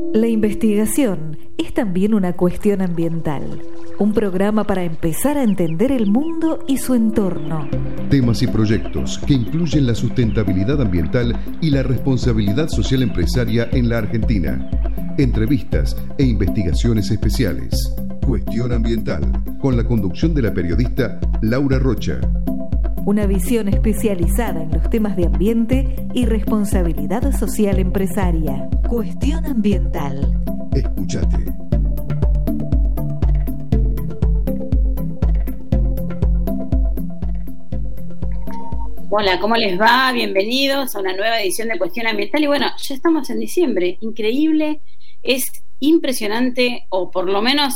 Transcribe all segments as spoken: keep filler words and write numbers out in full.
La investigación es también una cuestión ambiental, un programa para empezar a entender el mundo y su entorno. Temas y proyectos que incluyen la sustentabilidad ambiental y la responsabilidad social empresaria en la Argentina. Entrevistas e investigaciones especiales. Cuestión Ambiental, con la conducción de la periodista Laura Rocha. Una visión especializada en los temas de ambiente y responsabilidad social empresaria. Cuestión Ambiental. Escúchate. Hola, ¿cómo les va? Bienvenidos a una nueva edición de Cuestión Ambiental. Y bueno, ya estamos en diciembre. Increíble, es impresionante, o por lo menos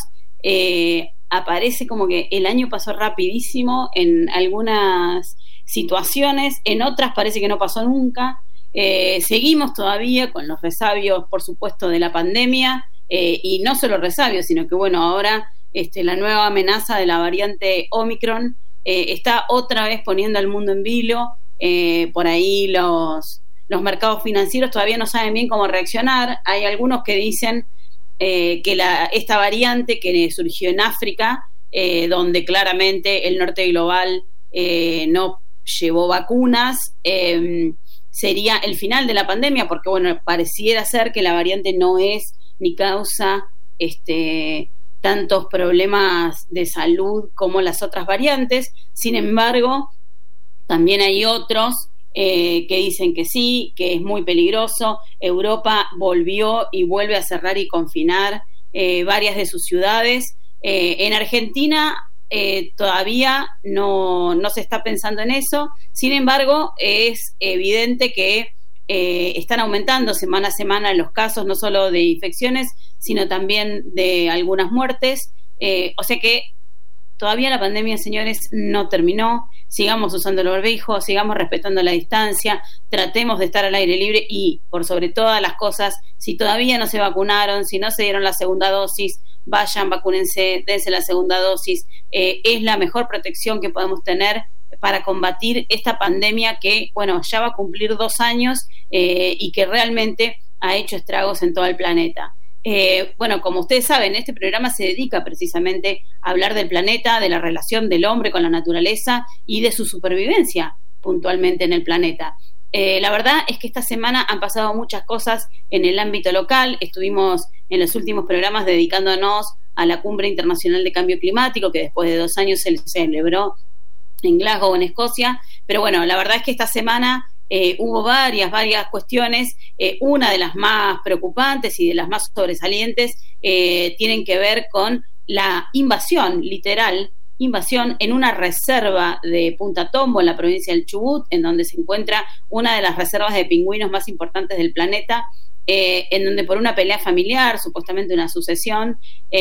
eh, aparece como que el año pasó rapidísimo en algunas situaciones, en otras parece que no pasó nunca. Eh, seguimos todavía con los resabios, por supuesto, de la pandemia, eh, y no solo resabios, sino que bueno, ahora este, la nueva amenaza de la variante Omicron eh, está otra vez poniendo al mundo en vilo. Eh, por ahí los, los mercados financieros todavía no saben bien cómo reaccionar. Hay algunos que dicen eh, que la, esta variante que surgió en África, eh, donde claramente el norte global eh, no llevó vacunas, eh, sería el final de la pandemia, porque bueno, pareciera ser que la variante no es ni causa este, tantos problemas de salud como las otras variantes. Sin embargo, también hay otros eh, que dicen que sí, que es muy peligroso. Europa volvió y vuelve a cerrar y confinar eh, varias de sus ciudades. Eh, en Argentina Eh, todavía no, no se está pensando en eso. Sin embargo, es evidente que eh, están aumentando semana a semana los casos, no solo de infecciones, sino también de algunas muertes. Eh, o sea que todavía la pandemia, señores, no terminó. Sigamos usando el barbijo, sigamos respetando la distancia, tratemos de estar al aire libre y, por sobre todas las cosas, si todavía no se vacunaron, si no se dieron la segunda dosis, vayan, vacúnense, dense la segunda dosis. Eh, es la mejor protección que podemos tener para combatir esta pandemia que, bueno, ya va a cumplir dos años eh, y que realmente ha hecho estragos en todo el planeta. Eh, bueno, como ustedes saben, este programa se dedica precisamente a hablar del planeta, de la relación del hombre con la naturaleza y de su supervivencia puntualmente en el planeta. Eh, la verdad es que esta semana han pasado muchas cosas en el ámbito local. Estuvimos en los últimos programas dedicándonos a la Cumbre Internacional de Cambio Climático, que después de dos años se celebró en Glasgow, en Escocia. Pero bueno, la verdad es que esta semana eh, hubo varias, varias cuestiones. Eh, una de las más preocupantes y de las más sobresalientes eh, tienen que ver con la invasión, literal, invasión en una reserva de Punta Tombo, en la provincia del Chubut, en donde se encuentra una de las reservas de pingüinos más importantes del planeta, eh, en donde por una pelea familiar, supuestamente una sucesión,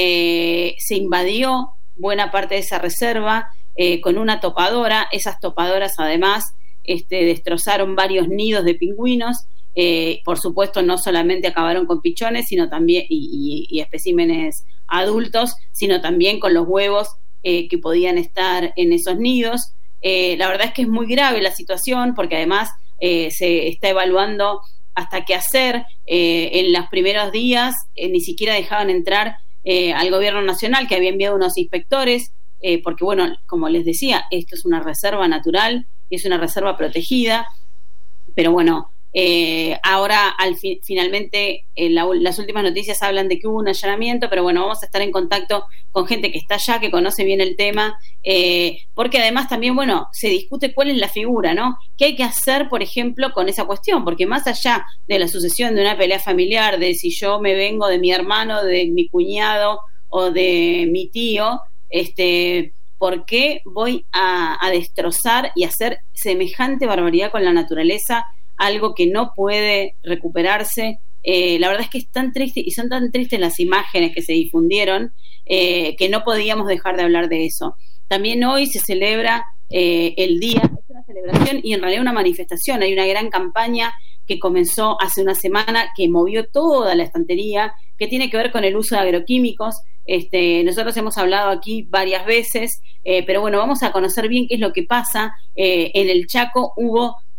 eh, se invadió buena parte de esa reserva eh, con una topadora. Esas topadoras además este, destrozaron varios nidos de pingüinos. Eh, por supuesto, no solamente acabaron con pichones, sino también y, y, y especímenes adultos, sino también con los huevos Eh, que podían estar en esos nidos. Eh, la verdad es que es muy grave la situación, porque además eh, se está evaluando hasta qué hacer. Eh, en los primeros días eh, ni siquiera dejaban entrar eh, al gobierno nacional, que había enviado unos inspectores, eh, porque bueno, como les decía, esto es una reserva natural, es una reserva protegida, pero bueno, Eh, ahora al fi- finalmente eh, la, las últimas noticias hablan de que hubo un allanamiento, pero bueno, vamos a estar en contacto con gente que está allá, que conoce bien el tema, eh, porque además también, bueno, se discute cuál es la figura, ¿no? ¿Qué hay que hacer, por ejemplo, con esa cuestión? Porque más allá de la sucesión de una pelea familiar, de si yo me vengo de mi hermano, de mi cuñado o de mi tío, este, ¿por qué voy a, a destrozar y hacer semejante barbaridad con la naturaleza? Algo que no puede recuperarse. Eh, la verdad es que es tan triste, y son tan tristes las imágenes que se difundieron, eh, que no podíamos dejar de hablar de eso. También hoy se celebra eh, el día, es una celebración y en realidad una manifestación. Hay una gran campaña que comenzó hace una semana, que movió toda la estantería, que tiene que ver con el uso de agroquímicos. Este, nosotros hemos hablado aquí varias veces, eh, pero bueno, vamos a conocer bien qué es lo que pasa. Eh, en el Chaco hubo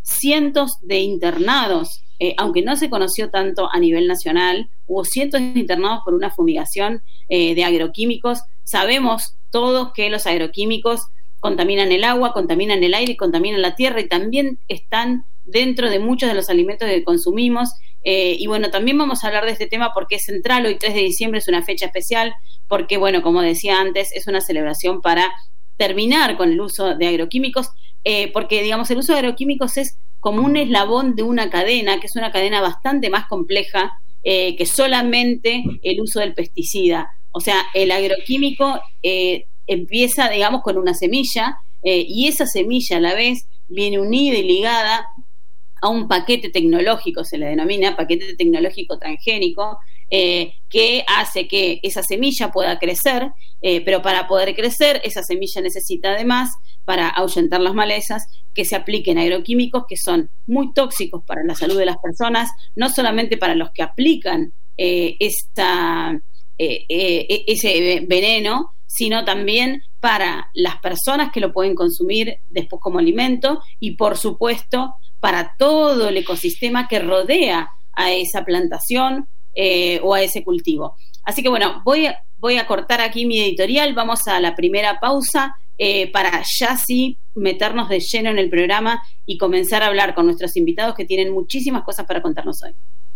cientos de internados, eh, aunque no se conoció tanto a nivel nacional, hubo cientos de internados por una fumigación eh, de agroquímicos. Sabemos todos que los agroquímicos contaminan el agua, contaminan el aire y contaminan la tierra, y también están dentro de muchos de los alimentos que consumimos. Eh, y bueno, también vamos a hablar de este tema porque es central. Hoy tres de diciembre es una fecha especial porque, bueno, como decía antes, es una celebración para terminar con el uso de agroquímicos, eh, porque, digamos, el uso de agroquímicos es como un eslabón de una cadena, que es una cadena bastante más compleja eh, que solamente el uso del pesticida. O sea, el agroquímico eh, empieza, digamos, con una semilla, eh, y esa semilla a la vez viene unida y ligada a un paquete tecnológico, se le denomina paquete tecnológico transgénico, eh, que hace que esa semilla pueda crecer, eh, pero para poder crecer, esa semilla necesita además, para ahuyentar las malezas, que se apliquen agroquímicos que son muy tóxicos para la salud de las personas, no solamente para los que aplican eh, esta, eh, eh, ese veneno, sino también para las personas que lo pueden consumir después como alimento, y por supuesto para todo el ecosistema que rodea a esa plantación eh, o a ese cultivo. Así que bueno, voy a, voy a cortar aquí mi editorial, vamos a la primera pausa eh, para ya sí meternos de lleno en el programa y comenzar a hablar con nuestros invitados que tienen muchísimas cosas para contarnos hoy.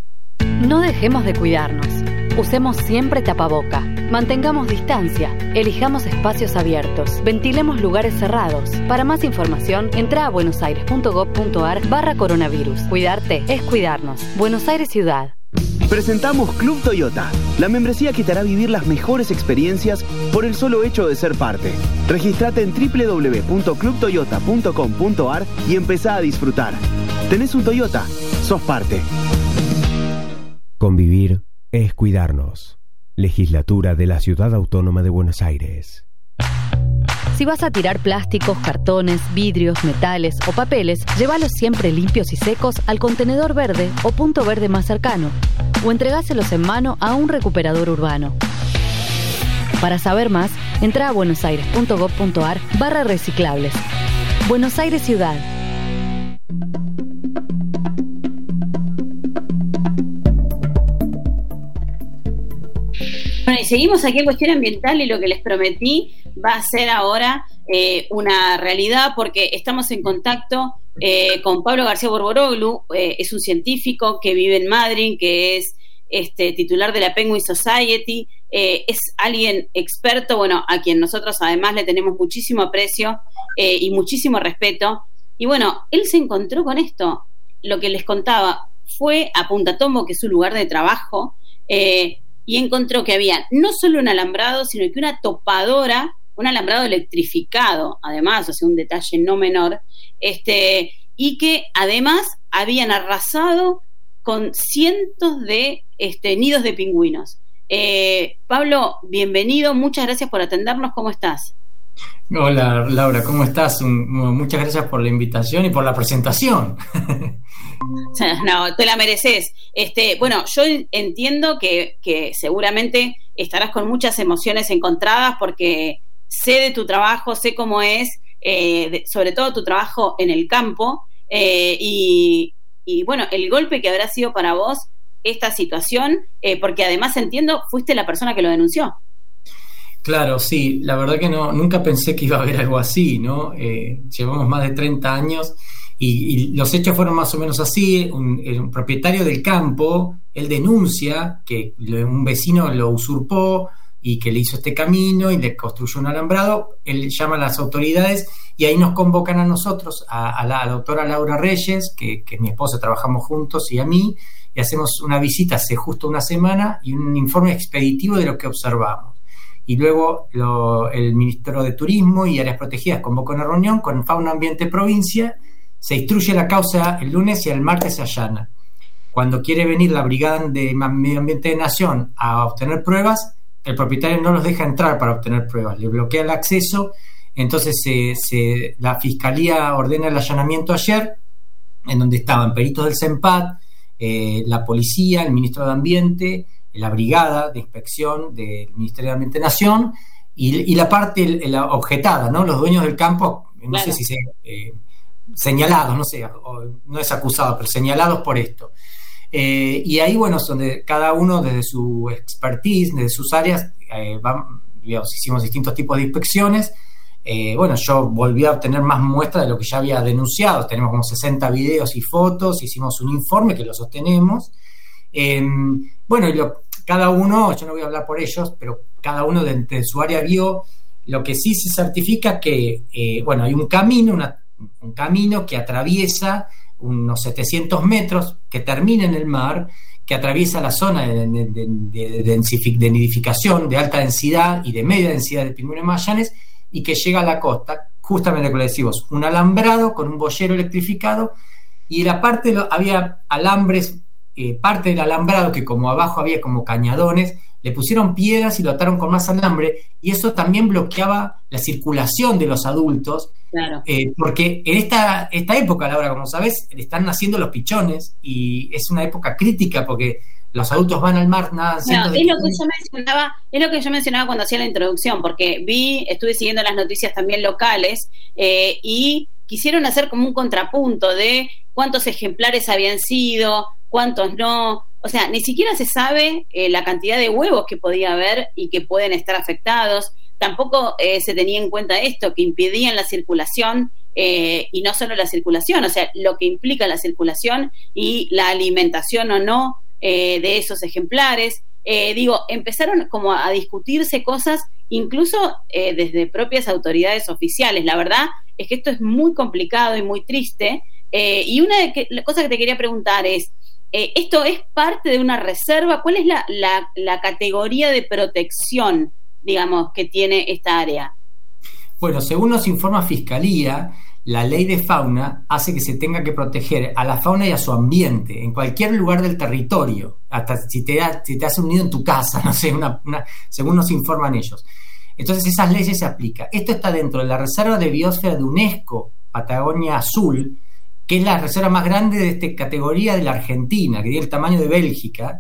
No dejemos de cuidarnos. Usemos siempre tapaboca. Mantengamos distancia. Elijamos espacios abiertos. Ventilemos lugares cerrados. Para más información, entra a buenosaires.gov.ar barra coronavirus. Cuidarte es cuidarnos. Buenos Aires Ciudad. Presentamos Club Toyota, la membresía que te hará vivir las mejores experiencias por el solo hecho de ser parte. Regístrate en doble u doble u doble u punto club toyota punto com punto a r y empezá a disfrutar. ¿Tenés un Toyota? Sos parte. Convivir es cuidarnos. Legislatura de la Ciudad Autónoma de Buenos Aires. Si vas a tirar plásticos, cartones, vidrios, metales o papeles, llévalos siempre limpios y secos al contenedor verde o punto verde más cercano, o entregáselos en mano a un recuperador urbano. Para saber más, entra a buenosaires.gov.ar barra reciclables. Buenos Aires Ciudad. Bueno, y seguimos aquí en Cuestión Ambiental, y lo que les prometí va a ser ahora eh, una realidad, porque estamos en contacto eh, con Pablo García Borboroglu. Eh, es un científico que vive en Madrid, que es este, titular de la Penguin Society, eh, es alguien experto, bueno, a quien nosotros además le tenemos muchísimo aprecio eh, y muchísimo respeto. Y bueno, él se encontró con esto, lo que les contaba, fue a Punta Tombo, que es su lugar de trabajo, eh, y encontró que había no solo un alambrado, sino que una topadora, un alambrado electrificado, además, o sea, un detalle no menor, este, y que además habían arrasado con cientos de este, nidos de pingüinos. Eh, Pablo, bienvenido, muchas gracias por atendernos, ¿cómo estás? Hola Laura, ¿cómo estás? Un, muchas gracias por la invitación y por la presentación. No, te la mereces. Este, bueno, yo entiendo que, que seguramente estarás con muchas emociones encontradas, porque sé de tu trabajo, sé cómo es, eh, de, sobre todo tu trabajo en el campo, eh, y, y bueno, el golpe que habrá sido para vos esta situación, eh, porque además entiendo, fuiste la persona que lo denunció. Claro, sí, la verdad que no, nunca pensé que iba a haber algo así, ¿no? Eh, llevamos más de treinta años y, y los hechos fueron más o menos así. Un, un propietario del campo, él denuncia que un vecino lo usurpó y que le hizo este camino y le construyó un alambrado. Él llama a las autoridades y ahí nos convocan a nosotros, a, a, la, a la doctora Laura Reyes, que, que mi esposa, trabajamos juntos, y a mí, y hacemos una visita hace justo una semana y un informe expeditivo de lo que observamos. Y luego lo, el Ministro de Turismo y Áreas Protegidas convocó una reunión con Fauna Ambiente Provincia, se instruye la causa el lunes y el martes se allana. Cuando quiere venir la Brigada de Medio Ambiente de Nación a obtener pruebas, el propietario no los deja entrar para obtener pruebas, le bloquea el acceso. Entonces se, se, la Fiscalía ordena el allanamiento ayer, en donde estaban peritos del CENPAD, eh, la policía, el Ministro de Ambiente, la brigada de inspección del Ministerio de Ambiente de Nación y, y la parte la objetada, ¿no? Los dueños del campo, no claro. sé si se, eh, señalados, no sé, o, no es acusado, pero señalados por esto. Eh, y ahí, bueno, es donde cada uno desde su expertise, desde sus áreas, eh, van, digamos, hicimos distintos tipos de inspecciones. Eh, bueno, yo volví a obtener más muestras de lo que ya había denunciado. Tenemos como sesenta videos y fotos, hicimos un informe que lo sostenemos. Eh, bueno, y lo, cada uno, yo no voy a hablar por ellos, pero cada uno de, de su área vio lo que sí se certifica que, eh, bueno, hay un camino, una, un camino que atraviesa unos setecientos metros, que termina en el mar, que atraviesa la zona de, de, de, de, de, de nidificación de alta densidad y de media densidad de pingüinos magallanes, y que llega a la costa, justamente como le decimos, un alambrado con un boyero electrificado, y la parte de lo, había alambres, eh, parte del alambrado que como abajo había como cañadones, le pusieron piedras y lo ataron con más alambre, y eso también bloqueaba la circulación de los adultos. Claro. Eh, porque en esta, esta época, Laura, como sabes, están naciendo los pichones, y es una época crítica porque los adultos van al mar, nadan cientos de es lo que yo mencionaba, es lo que yo mencionaba cuando hacía la introducción, porque vi, estuve siguiendo las noticias también locales, eh, y quisieron hacer como un contrapunto de cuántos ejemplares habían sido, cuántos no. O sea, ni siquiera se sabe eh, la cantidad de huevos que podía haber y que pueden estar afectados. Tampoco eh, se tenía en cuenta esto, que impedían la circulación, eh, y no solo la circulación, o sea, lo que implica la circulación y la alimentación o no eh, de esos ejemplares. Eh, digo, empezaron como a discutirse cosas, incluso eh, desde propias autoridades oficiales. La verdad es que esto es muy complicado y muy triste. Eh, y una de que, la cosa que te quería preguntar es, eh, ¿esto es parte de una reserva? ¿Cuál es la, la, la categoría de protección, digamos, que tiene esta área? Bueno, según nos informa Fiscalía, la ley de fauna hace que se tenga que proteger a la fauna y a su ambiente en cualquier lugar del territorio, hasta si te, da, si te has unido en tu casa, no sé, una, una, según nos informan ellos. Entonces esas leyes se aplican. Esto está dentro de la Reserva de Biosfera de UNESCO, Patagonia Azul, que es la reserva más grande de esta categoría de la Argentina, que tiene el tamaño de Bélgica,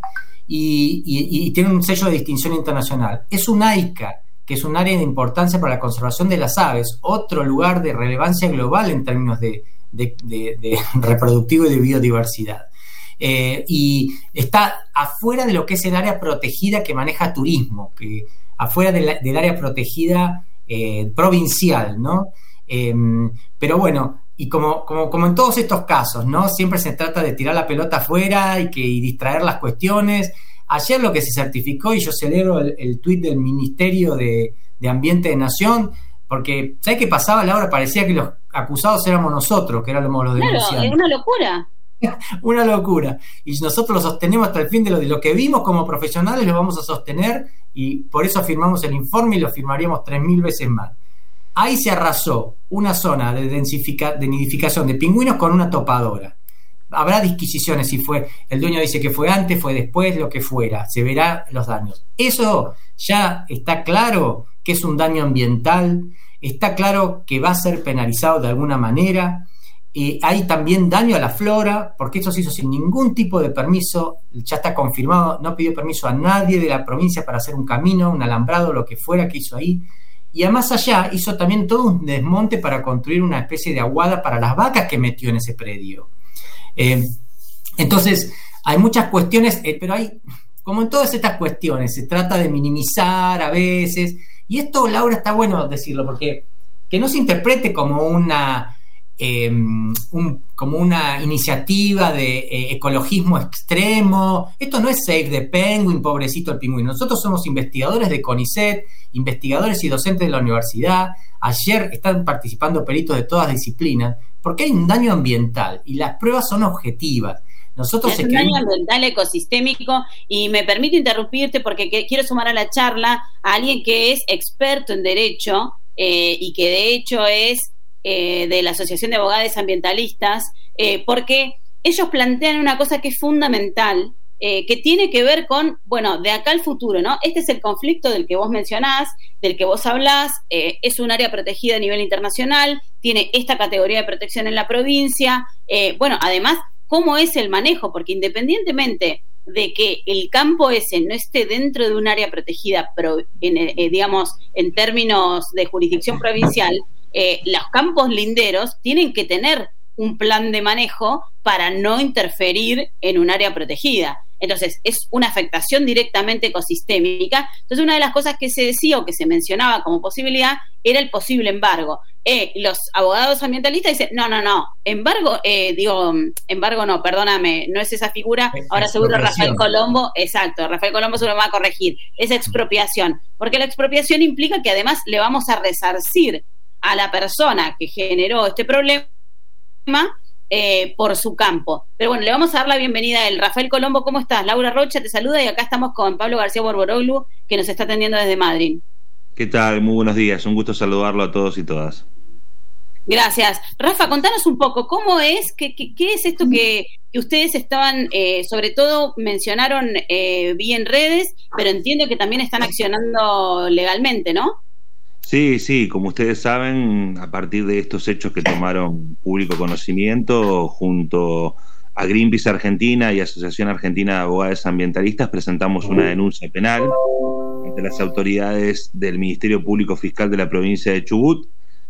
y, y, y tiene un sello de distinción internacional. Es un AICA, que es un área de importancia para la conservación de las aves, otro lugar de relevancia global en términos de, de, de, de reproductivo y de biodiversidad. Eh, y está afuera de lo que es el área protegida que maneja turismo, que afuera de la, del área protegida eh, provincial, ¿no? Eh, pero bueno, y como, como, como en todos estos casos, ¿no? Siempre se trata de tirar la pelota afuera y, que, y distraer las cuestiones. Ayer lo que se certificó, y yo celebro el, el tuit del Ministerio de, de Ambiente de Nación, porque ¿sabes qué pasaba, Laura? Parecía que los acusados éramos nosotros, que éramos los denunciantes. Claro, es una locura. Una locura. Y nosotros lo sostenemos hasta el fin de lo, de lo que vimos como profesionales, lo vamos a sostener, y por eso firmamos el informe y lo firmaríamos tres mil veces más. Ahí se arrasó una zona de, densifica, de nidificación de pingüinos con una topadora. Habrá disquisiciones si fue, el dueño dice que fue antes, fue después, lo que fuera, se verá los daños. Eso ya está claro que es un daño ambiental, está claro que va a ser penalizado de alguna manera. Eh, hay también daño a la flora, porque eso se hizo sin ningún tipo de permiso, ya está confirmado, no pidió permiso a nadie de la provincia para hacer un camino, un alambrado, lo que fuera que hizo ahí. Y además allá hizo también todo un desmonte para construir una especie de aguada para las vacas que metió en ese predio. Eh, entonces, hay muchas cuestiones, eh, pero hay, como en todas estas cuestiones, se trata de minimizar a veces, y esto, Laura, está bueno decirlo, porque que no se interprete como una, eh, un, como una iniciativa de eh, ecologismo extremo. Esto no es Save the Penguin, pobrecito el pingüino. Nosotros somos investigadores de CONICET, investigadores y docentes de la universidad. Ayer están participando peritos de todas disciplinas, porque hay un daño ambiental y las pruebas son objetivas. Nosotros es un daño ambiental ecosistémico, y me permito interrumpirte porque que, quiero sumar a la charla a alguien que es experto en derecho eh, y que de hecho es eh, de la Asociación de Abogados Ambientalistas, eh, porque ellos plantean una cosa que es fundamental, eh, que tiene que ver con, bueno, de acá al futuro, ¿no? Este es el conflicto del que vos mencionás, del que vos hablás, eh, es un área protegida a nivel internacional, tiene esta categoría de protección en la provincia, eh, bueno, además, ¿cómo es el manejo? Porque independientemente de que el campo ese no esté dentro de un área protegida, pro, en, eh, digamos, en términos de jurisdicción provincial, eh, los campos linderos tienen que tener un plan de manejo para no interferir en un área protegida. Entonces, es una afectación directamente ecosistémica. Entonces, una de las cosas que se decía o que se mencionaba como posibilidad era el posible embargo. Eh, los abogados ambientalistas dicen, no, no, no, embargo, eh, digo, embargo no, perdóname, no es esa figura, ahora seguro Rafael Colombo, exacto, Rafael Colombo seguro me va a corregir, es expropiación, porque la expropiación implica que además le vamos a resarcir a la persona que generó este problema eh, por su campo. Pero bueno, le vamos a dar la bienvenida a él. Rafael Colombo, ¿cómo estás? Laura Rocha te saluda y acá estamos con Pablo García Borboroglu, que nos está atendiendo desde Madrid. ¿Qué tal? Muy buenos días, un gusto saludarlo a todos y todas. Gracias. Rafa, contanos un poco, ¿cómo es? ¿Qué, qué, qué es esto que, que ustedes estaban, eh, sobre todo mencionaron, eh, vi en redes, pero entiendo que también están accionando legalmente, ¿no? Sí, sí, como ustedes saben, a partir de estos hechos que tomaron público conocimiento, junto a Greenpeace Argentina y Asociación Argentina de Abogados Ambientalistas, presentamos una denuncia penal ante las autoridades del Ministerio Público Fiscal de la provincia de Chubut,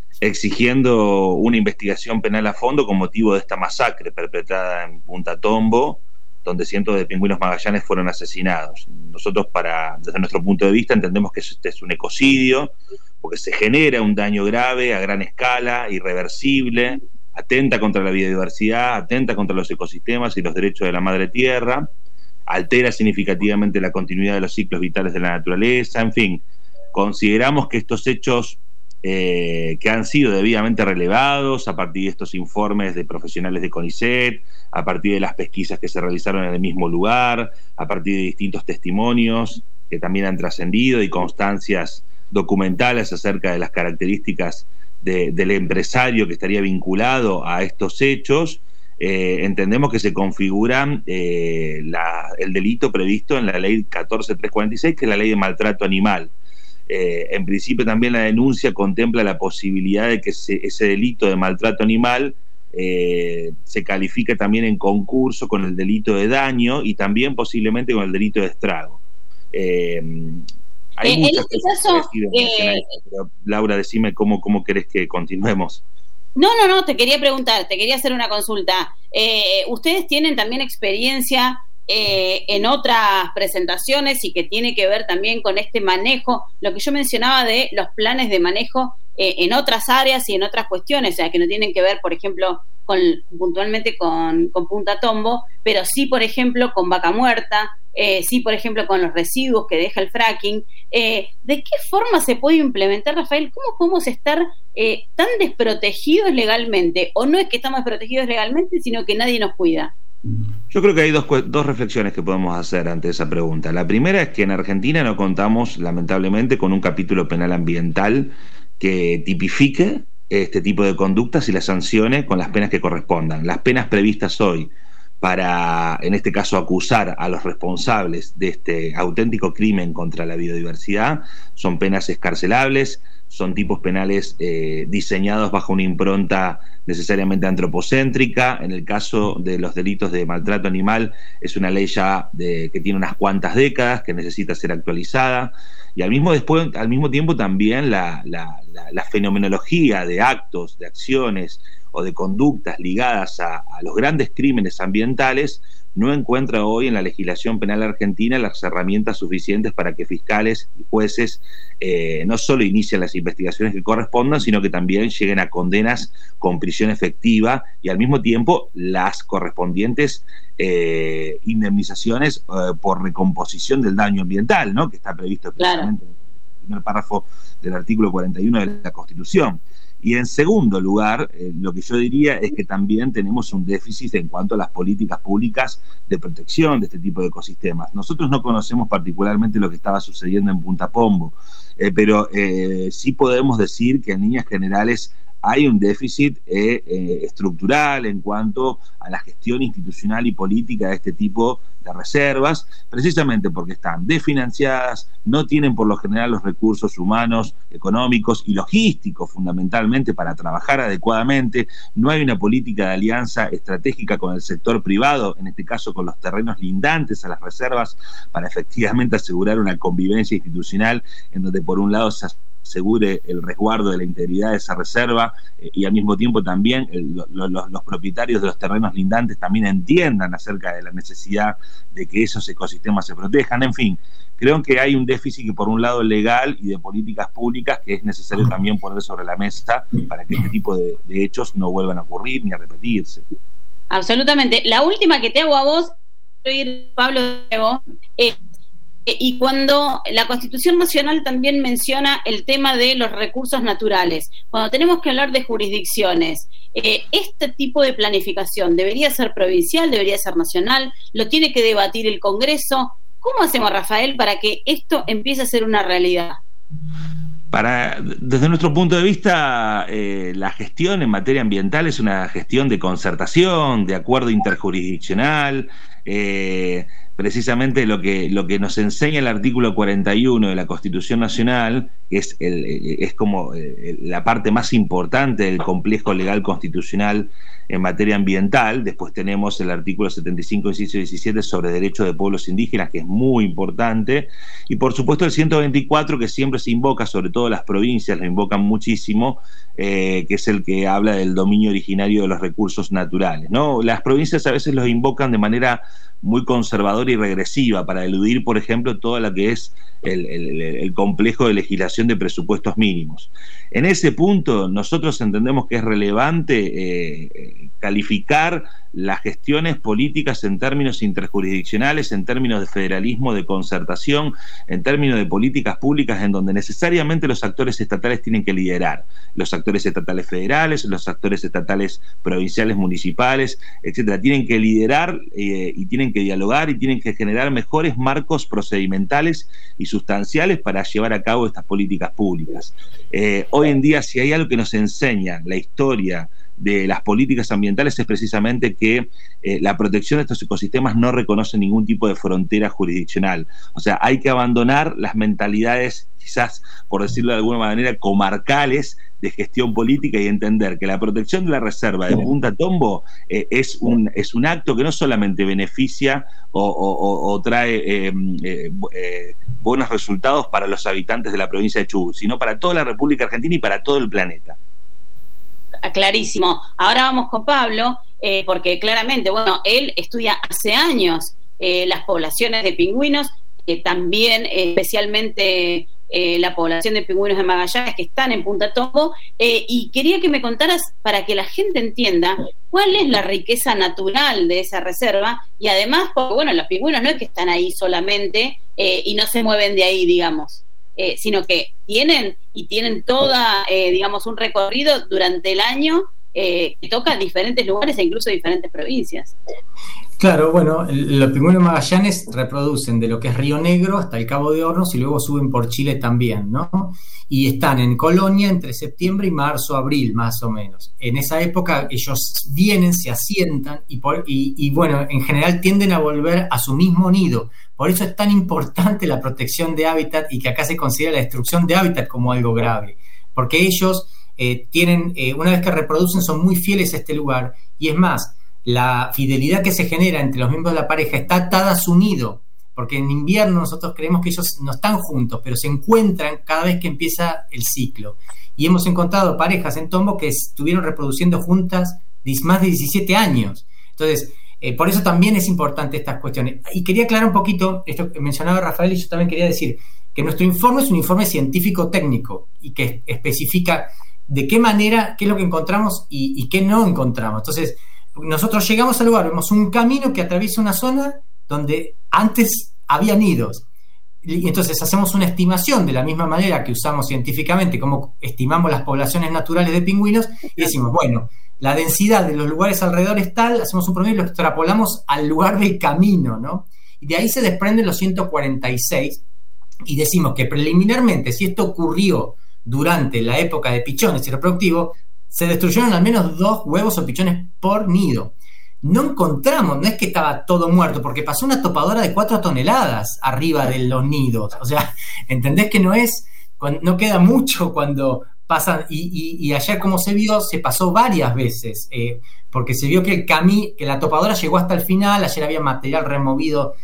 exigiendo una investigación penal a fondo con motivo de esta masacre perpetrada en Punta Tombo, donde cientos de pingüinos magallanes fueron asesinados. Nosotros, para, desde nuestro punto de vista, entendemos que este es un ecocidio, porque se genera un daño grave a gran escala, irreversible, atenta contra la biodiversidad, atenta contra los ecosistemas y los derechos de la madre tierra, altera significativamente la continuidad de los ciclos vitales de la naturaleza, en fin, consideramos que estos hechos Eh, que han sido debidamente relevados a partir de estos informes de profesionales de CONICET, a partir de las pesquisas que se realizaron en el mismo lugar, a partir de distintos testimonios que también han trascendido y constancias documentales acerca de las características de, del empresario que estaría vinculado a estos hechos, eh, entendemos que se configura eh, la, el delito previsto en la ley catorce mil trescientos cuarenta y seis, que es la ley de maltrato animal. Eh, en principio también la denuncia contempla la posibilidad de que se, ese delito de maltrato animal eh, se califique también en concurso con el delito de daño y también posiblemente con el delito de estrago. Eh, hay eh, muchas en este caso, eh, pero, Laura, decime cómo, cómo querés que continuemos. No, no, no, te quería preguntar, te quería hacer una consulta. Eh, ¿Ustedes tienen también experiencia Eh, en otras presentaciones y que tiene que ver también con este manejo, lo que yo mencionaba de los planes de manejo eh, en otras áreas y en otras cuestiones, o sea, que no tienen que ver, por ejemplo, con puntualmente con, con Punta Tombo, pero sí, por ejemplo, con Vaca Muerta, eh, sí, por ejemplo, con los residuos que deja el fracking? Eh, ¿De qué forma se puede implementar, Rafael? ¿Cómo podemos estar eh, tan desprotegidos legalmente? ¿O no es que estamos desprotegidos legalmente, sino que nadie nos cuida? Yo creo que hay dos, dos reflexiones que podemos hacer ante esa pregunta. La primera es que en Argentina no contamos, lamentablemente, con un capítulo penal ambiental que tipifique este tipo de conductas y las sancione con las penas que correspondan. Las penas previstas hoy para, en este caso, acusar a los responsables de este auténtico crimen contra la biodiversidad son penas excarcelables, son tipos penales eh, diseñados bajo una impronta necesariamente antropocéntrica. En el caso de los delitos de maltrato animal es una ley ya de, que tiene unas cuantas décadas, que necesita ser actualizada, y al mismo, después, al mismo tiempo también la, la, la, la fenomenología de actos, de acciones o de conductas ligadas a, a los grandes crímenes ambientales no encuentra hoy en la legislación penal argentina las herramientas suficientes para que fiscales y jueces eh, no solo inicien las investigaciones que correspondan, sino que también lleguen a condenas con prisión efectiva y al mismo tiempo las correspondientes eh, indemnizaciones eh, por recomposición del daño ambiental, ¿no?, que está previsto expresamente en el primer párrafo del artículo cuarenta y uno de la Constitución. Y en segundo lugar, eh, lo que yo diría es que también tenemos un déficit en cuanto a las políticas públicas de protección de este tipo de ecosistemas. Nosotros no conocemos particularmente lo que estaba sucediendo en Punta Tombo, eh, pero eh, sí podemos decir que en líneas generales hay un déficit eh, eh, estructural en cuanto a la gestión institucional y política de este tipo de reservas, precisamente porque están desfinanciadas, no tienen por lo general los recursos humanos, económicos y logísticos fundamentalmente para trabajar adecuadamente, no hay una política de alianza estratégica con el sector privado, en este caso con los terrenos lindantes a las reservas, para efectivamente asegurar una convivencia institucional en donde por un lado se asegure el resguardo de la integridad de esa reserva eh, y al mismo tiempo también el, lo, lo, los propietarios de los terrenos lindantes también entiendan acerca de la necesidad de que esos ecosistemas se protejan. En fin, creo que hay un déficit que por un lado legal y de políticas públicas que es necesario también poner sobre la mesa para que este tipo de, de hechos no vuelvan a ocurrir ni a repetirse. Absolutamente. La última que te hago a vos, Pablo, eh, y cuando la Constitución Nacional también menciona el tema de los recursos naturales, cuando tenemos que hablar de jurisdicciones, eh, este tipo de planificación debería ser provincial, debería ser nacional, lo tiene que debatir el Congreso. ¿Cómo hacemos, Rafael, para que esto empiece a ser una realidad? Para, desde nuestro punto de vista, eh, la gestión en materia ambiental es una gestión de concertación, de acuerdo interjurisdiccional. Eh, precisamente lo que, lo que nos enseña el artículo cuarenta y uno de la Constitución Nacional, que es, el, es como la parte más importante del complejo legal constitucional en materia ambiental. Después tenemos el artículo setenta y cinco, inciso diecisiete, sobre derechos de pueblos indígenas, que es muy importante, y por supuesto el ciento veinticuatro, que siempre se invoca, sobre todo las provincias lo invocan muchísimo, eh, que es el que habla del dominio originario de los recursos naturales, ¿no? Las provincias a veces los invocan de manera muy conservadora y regresiva para eludir, por ejemplo, todo lo que es el, el, el complejo de legislación de presupuestos mínimos. En ese punto nosotros entendemos que es relevante eh, calificar las gestiones políticas en términos interjurisdiccionales, en términos de federalismo, de concertación, en términos de políticas públicas en donde necesariamente los actores estatales tienen que liderar, los actores estatales federales, los actores estatales provinciales, municipales, etcétera, tienen que liderar eh, y tienen que dialogar y tienen que generar mejores marcos procedimentales y sustanciales para llevar a cabo estas políticas públicas. Eh, hoy en día, si hay algo que nos enseña la historia de las políticas ambientales, es precisamente que eh, la protección de estos ecosistemas no reconoce ningún tipo de frontera jurisdiccional. O sea, hay que abandonar las mentalidades, quizás, por decirlo de alguna manera, comarcales de gestión política, y entender que la protección de la reserva de Punta Tombo eh, es, un, es un acto que no solamente beneficia o, o, o trae eh, eh, eh, buenos resultados para los habitantes de la provincia de Chubut, sino para toda la República Argentina y para todo el planeta. Clarísimo. Ahora vamos con Pablo, eh, porque claramente, bueno, él estudia hace años eh, las poblaciones de pingüinos, que también eh, especialmente eh, la población de pingüinos de Magallanes que están en Punta Tombo, eh, y quería que me contaras, para que la gente entienda cuál es la riqueza natural de esa reserva, y además, porque bueno, los pingüinos no es que están ahí solamente eh, y no se mueven de ahí, digamos. Eh, sino que tienen y tienen toda, eh, digamos, un recorrido durante el año eh, que toca diferentes lugares e incluso diferentes provincias. Claro, bueno, los pingüinos Magallanes reproducen de lo que es Río Negro hasta el Cabo de Hornos y luego suben por Chile también, ¿no? Y están en colonia entre septiembre y marzo, abril, más o menos. En esa época ellos vienen, se asientan y, por, y, y bueno, en general tienden a volver a su mismo nido. Por eso es tan importante la protección de hábitat, y que acá se considera la destrucción de hábitat como algo grave, porque ellos eh, tienen, eh, una vez que reproducen, son muy fieles a este lugar, y es más, la fidelidad que se genera entre los miembros de la pareja está atada a su nido, porque en invierno nosotros creemos que ellos no están juntos, pero se encuentran cada vez que empieza el ciclo, y hemos encontrado parejas en Tombo que estuvieron reproduciendo juntas más de diecisiete años. Entonces, Eh, por eso también es importante estas cuestiones. Y quería aclarar un poquito esto que mencionaba Rafael, y yo también quería decir que nuestro informe es un informe científico-técnico y que especifica de qué manera, qué es lo que encontramos y, y qué no encontramos. Entonces, nosotros llegamos al lugar, vemos un camino que atraviesa una zona donde antes había nidos. Y entonces hacemos una estimación de la misma manera que usamos científicamente, como estimamos las poblaciones naturales de pingüinos, y decimos, bueno, la densidad de los lugares alrededor es tal, hacemos un promedio y lo extrapolamos al lugar del camino, ¿no? Y de ahí se desprenden los ciento cuarenta y seis, y decimos que preliminarmente, si esto ocurrió durante la época de pichones y reproductivo, se destruyeron al menos dos huevos o pichones por nido. No encontramos, no es que estaba todo muerto, porque pasó una topadora de cuatro toneladas arriba de los nidos. O sea, ¿entendés que no es? No queda mucho cuando pasan, y, y, y ayer, como se vio, se pasó varias veces, eh, porque se vio que el cami, que la topadora llegó hasta el final. Ayer había material removido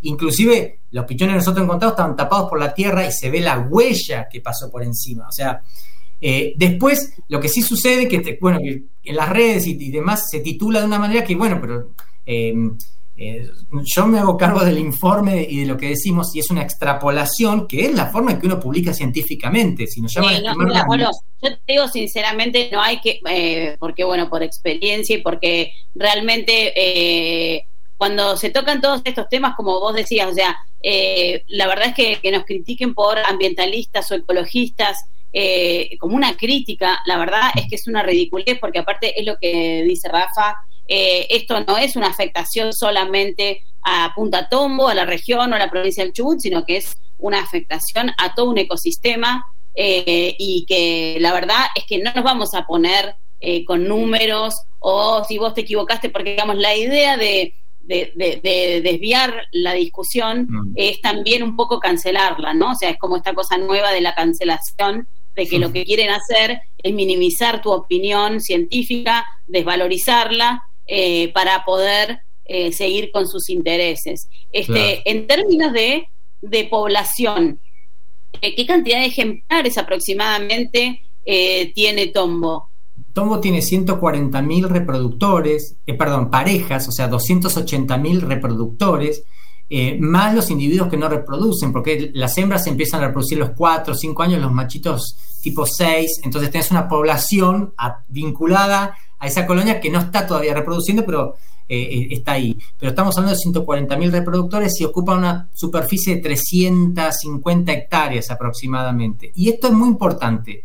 inclusive los pichones que nosotros encontramos estaban tapados por la tierra y se ve la huella que pasó por encima. O sea, eh, después lo que sí sucede que, te, bueno, que en las redes y, y demás se titula de una manera que, bueno, pero eh, eh, yo me hago cargo del informe y de lo que decimos y es una extrapolación que es la forma en que uno publica científicamente. Si nos llaman sí, a no, mira, bueno, yo te digo sinceramente, no hay que, eh, porque bueno, por experiencia y porque realmente eh, cuando se tocan todos estos temas, como vos decías, o sea, eh, la verdad es que, que nos critiquen por ambientalistas o ecologistas eh, como una crítica, la verdad es que es una ridiculez, porque aparte es lo que dice Rafa. Eh, esto no es una afectación solamente a Punta Tombo, a la región o a la provincia del Chubut, sino que es una afectación a todo un ecosistema eh, y que la verdad es que no nos vamos a poner eh, con números o si vos te equivocaste, porque digamos la idea de, de, de, de desviar la discusión mm. es también un poco cancelarla, ¿no? O sea, es como esta cosa nueva de la cancelación, de que lo que quieren hacer es minimizar tu opinión científica, desvalorizarla, Eh, para poder eh, seguir con sus intereses. Este, claro. En términos de, de población, eh, ¿qué cantidad de ejemplares aproximadamente eh, tiene Tombo? Tombo tiene ciento cuarenta mil reproductores, eh, perdón, parejas, o sea, doscientos ochenta mil reproductores, eh, más los individuos que no reproducen, porque las hembras empiezan a reproducir los cuatro o cinco años, los machitos tipo seis, entonces tenés una población a, vinculada a esa colonia que no está todavía reproduciendo, pero eh, está ahí. Pero estamos hablando de ciento cuarenta mil reproductores y ocupa una superficie de trescientas cincuenta hectáreas aproximadamente. Y esto es muy importante,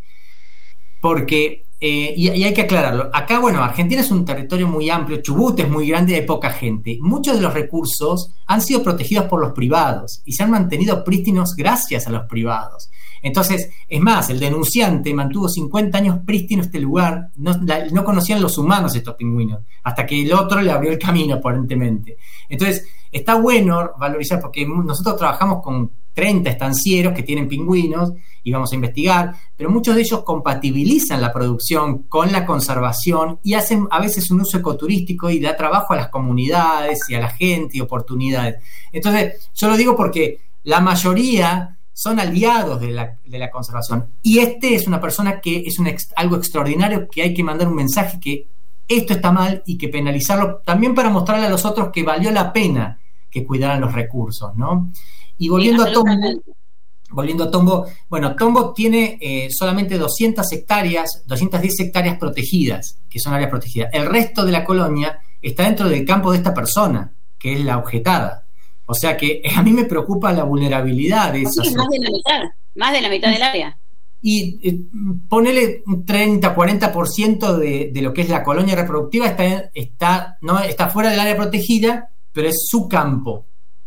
porque, eh, y, y hay que aclararlo, acá, bueno, Argentina es un territorio muy amplio, Chubut es muy grande y hay poca gente. Muchos de los recursos han sido protegidos por los privados y se han mantenido prístinos gracias a los privados. Entonces, es más, el denunciante mantuvo cincuenta años prístino este lugar, no, la, no conocían los humanos estos pingüinos, hasta que el otro le abrió el camino aparentemente. Entonces, está bueno valorizar, porque nosotros trabajamos con treinta estancieros que tienen pingüinos y vamos a investigar, pero muchos de ellos compatibilizan la producción con la conservación y hacen a veces un uso ecoturístico y da trabajo a las comunidades y a la gente y oportunidades. Entonces, yo lo digo porque la mayoría son aliados de la, de la conservación. Y este es una persona que es un ex, algo extraordinario, que hay que mandar un mensaje que esto está mal y que penalizarlo, también para mostrarle a los otros que valió la pena que cuidaran los recursos, ¿no? Y volviendo sí, a Tombo, volviendo a Tombo, bueno, Tombo tiene eh, solamente doscientas hectáreas, doscientas diez hectáreas protegidas, que son áreas protegidas. El resto de la colonia está dentro del campo de esta persona, que es la objetada. O sea que a mí me preocupa la vulnerabilidad de esas. Sí, más de la mitad, más de la mitad del área. Y eh, ponele un treinta, cuarenta por ciento de, de lo que es la colonia reproductiva está, está, no, está fuera del área protegida, pero es su campo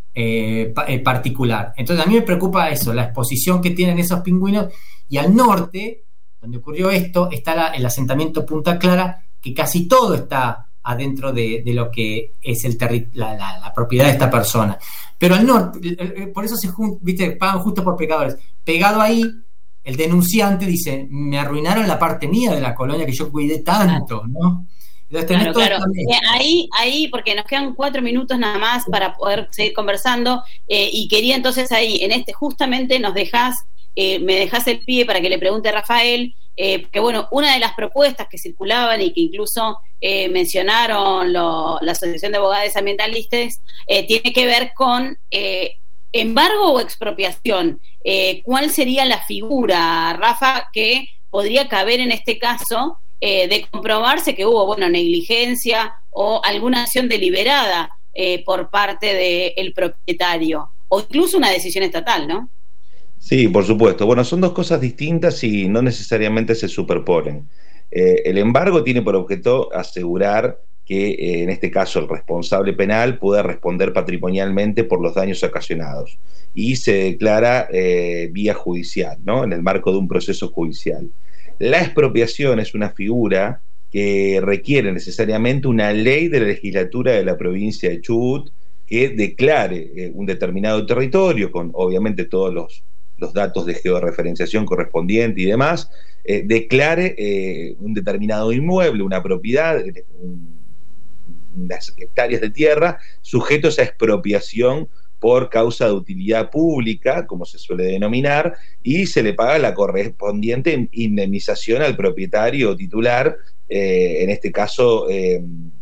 eh, pa, eh, particular. Entonces a mí me preocupa eso, la exposición que tienen esos pingüinos. Y al norte, donde ocurrió esto, está la, el asentamiento Punta Clara, que casi todo está adentro de, de lo que es el terri- la, la, la propiedad de esta persona. Pero al norte, por eso se jun- viste, pagan justo por pecadores. Pegado ahí, el denunciante dice, me arruinaron la parte mía de la colonia que yo cuidé tanto, ¿no? Entonces, claro, claro. Eh, ahí, ahí, porque nos quedan cuatro minutos nada más para poder seguir conversando, eh, y quería entonces ahí, en este, justamente nos dejás, eh, me dejás el pie para que le pregunte a Rafael, eh, que bueno, una de las propuestas que circulaban y que incluso eh, mencionaron lo, la Asociación de Abogados Ambientalistas, eh, tiene que ver con eh, embargo o expropiación. Eh, ¿Cuál sería la figura, Rafa, que podría caber en este caso eh, de comprobarse que hubo, bueno, negligencia o alguna acción deliberada eh, por parte del propietario, o incluso una decisión estatal, ¿no? Sí, por supuesto. Bueno, son dos cosas distintas y no necesariamente se superponen. Eh, el embargo tiene por objeto asegurar que, eh, en este caso, el responsable penal pueda responder patrimonialmente por los daños ocasionados y se declara eh, vía judicial, ¿no? En el marco de un proceso judicial. La expropiación es una figura que requiere necesariamente una ley de la legislatura de la provincia de Chubut que declare eh, un determinado territorio con, obviamente, todos los los datos de georreferenciación correspondiente y demás, eh, declare eh, un determinado inmueble, una propiedad, un, unas hectáreas de tierra, sujetos a expropiación por causa de utilidad pública, como se suele denominar, y se le paga la correspondiente indemnización al propietario titular, eh, en este caso eh,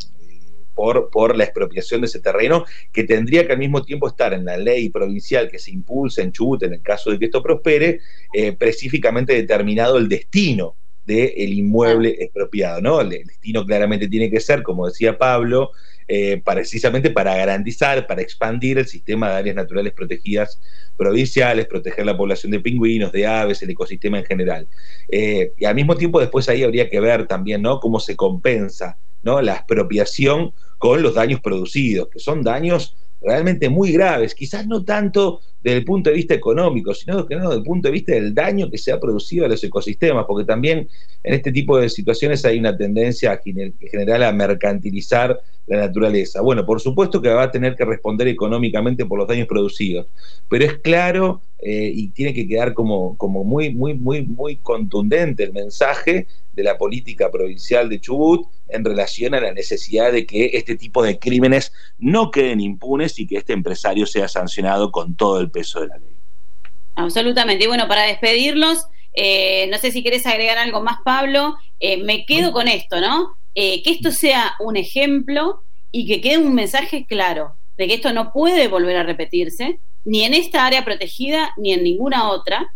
por, por la expropiación de ese terreno, que tendría que al mismo tiempo estar en la ley provincial que se impulsa en Chubut en el caso de que esto prospere, eh, específicamente determinado el destino del inmueble expropiado, ¿no? El destino claramente tiene que ser, como decía Pablo, eh, precisamente para garantizar, para expandir el sistema de áreas naturales protegidas provinciales, proteger la población de pingüinos, de aves, el ecosistema en general. Eh, y al mismo tiempo después ahí habría que ver también, ¿no?, cómo se compensa, ¿no?, la expropiación con los daños producidos, que son daños realmente muy graves, quizás no tanto desde el punto de vista económico, sino que no, desde el punto de vista del daño que se ha producido a los ecosistemas, porque también en este tipo de situaciones hay una tendencia en general a mercantilizar la naturaleza. Bueno, por supuesto que va a tener que responder económicamente por los daños producidos, pero es claro eh, y tiene que quedar como, como muy, muy, muy, muy contundente el mensaje de la política provincial de Chubut en relación a la necesidad de que este tipo de crímenes no queden impunes y que este empresario sea sancionado con todo el peso de la ley. Absolutamente. Y bueno, para despedirlos, eh, no sé si querés agregar algo más, Pablo, eh, me quedo con esto, ¿no? Eh, que esto sea un ejemplo y que quede un mensaje claro de que esto no puede volver a repetirse, ni en esta área protegida, ni en ninguna otra,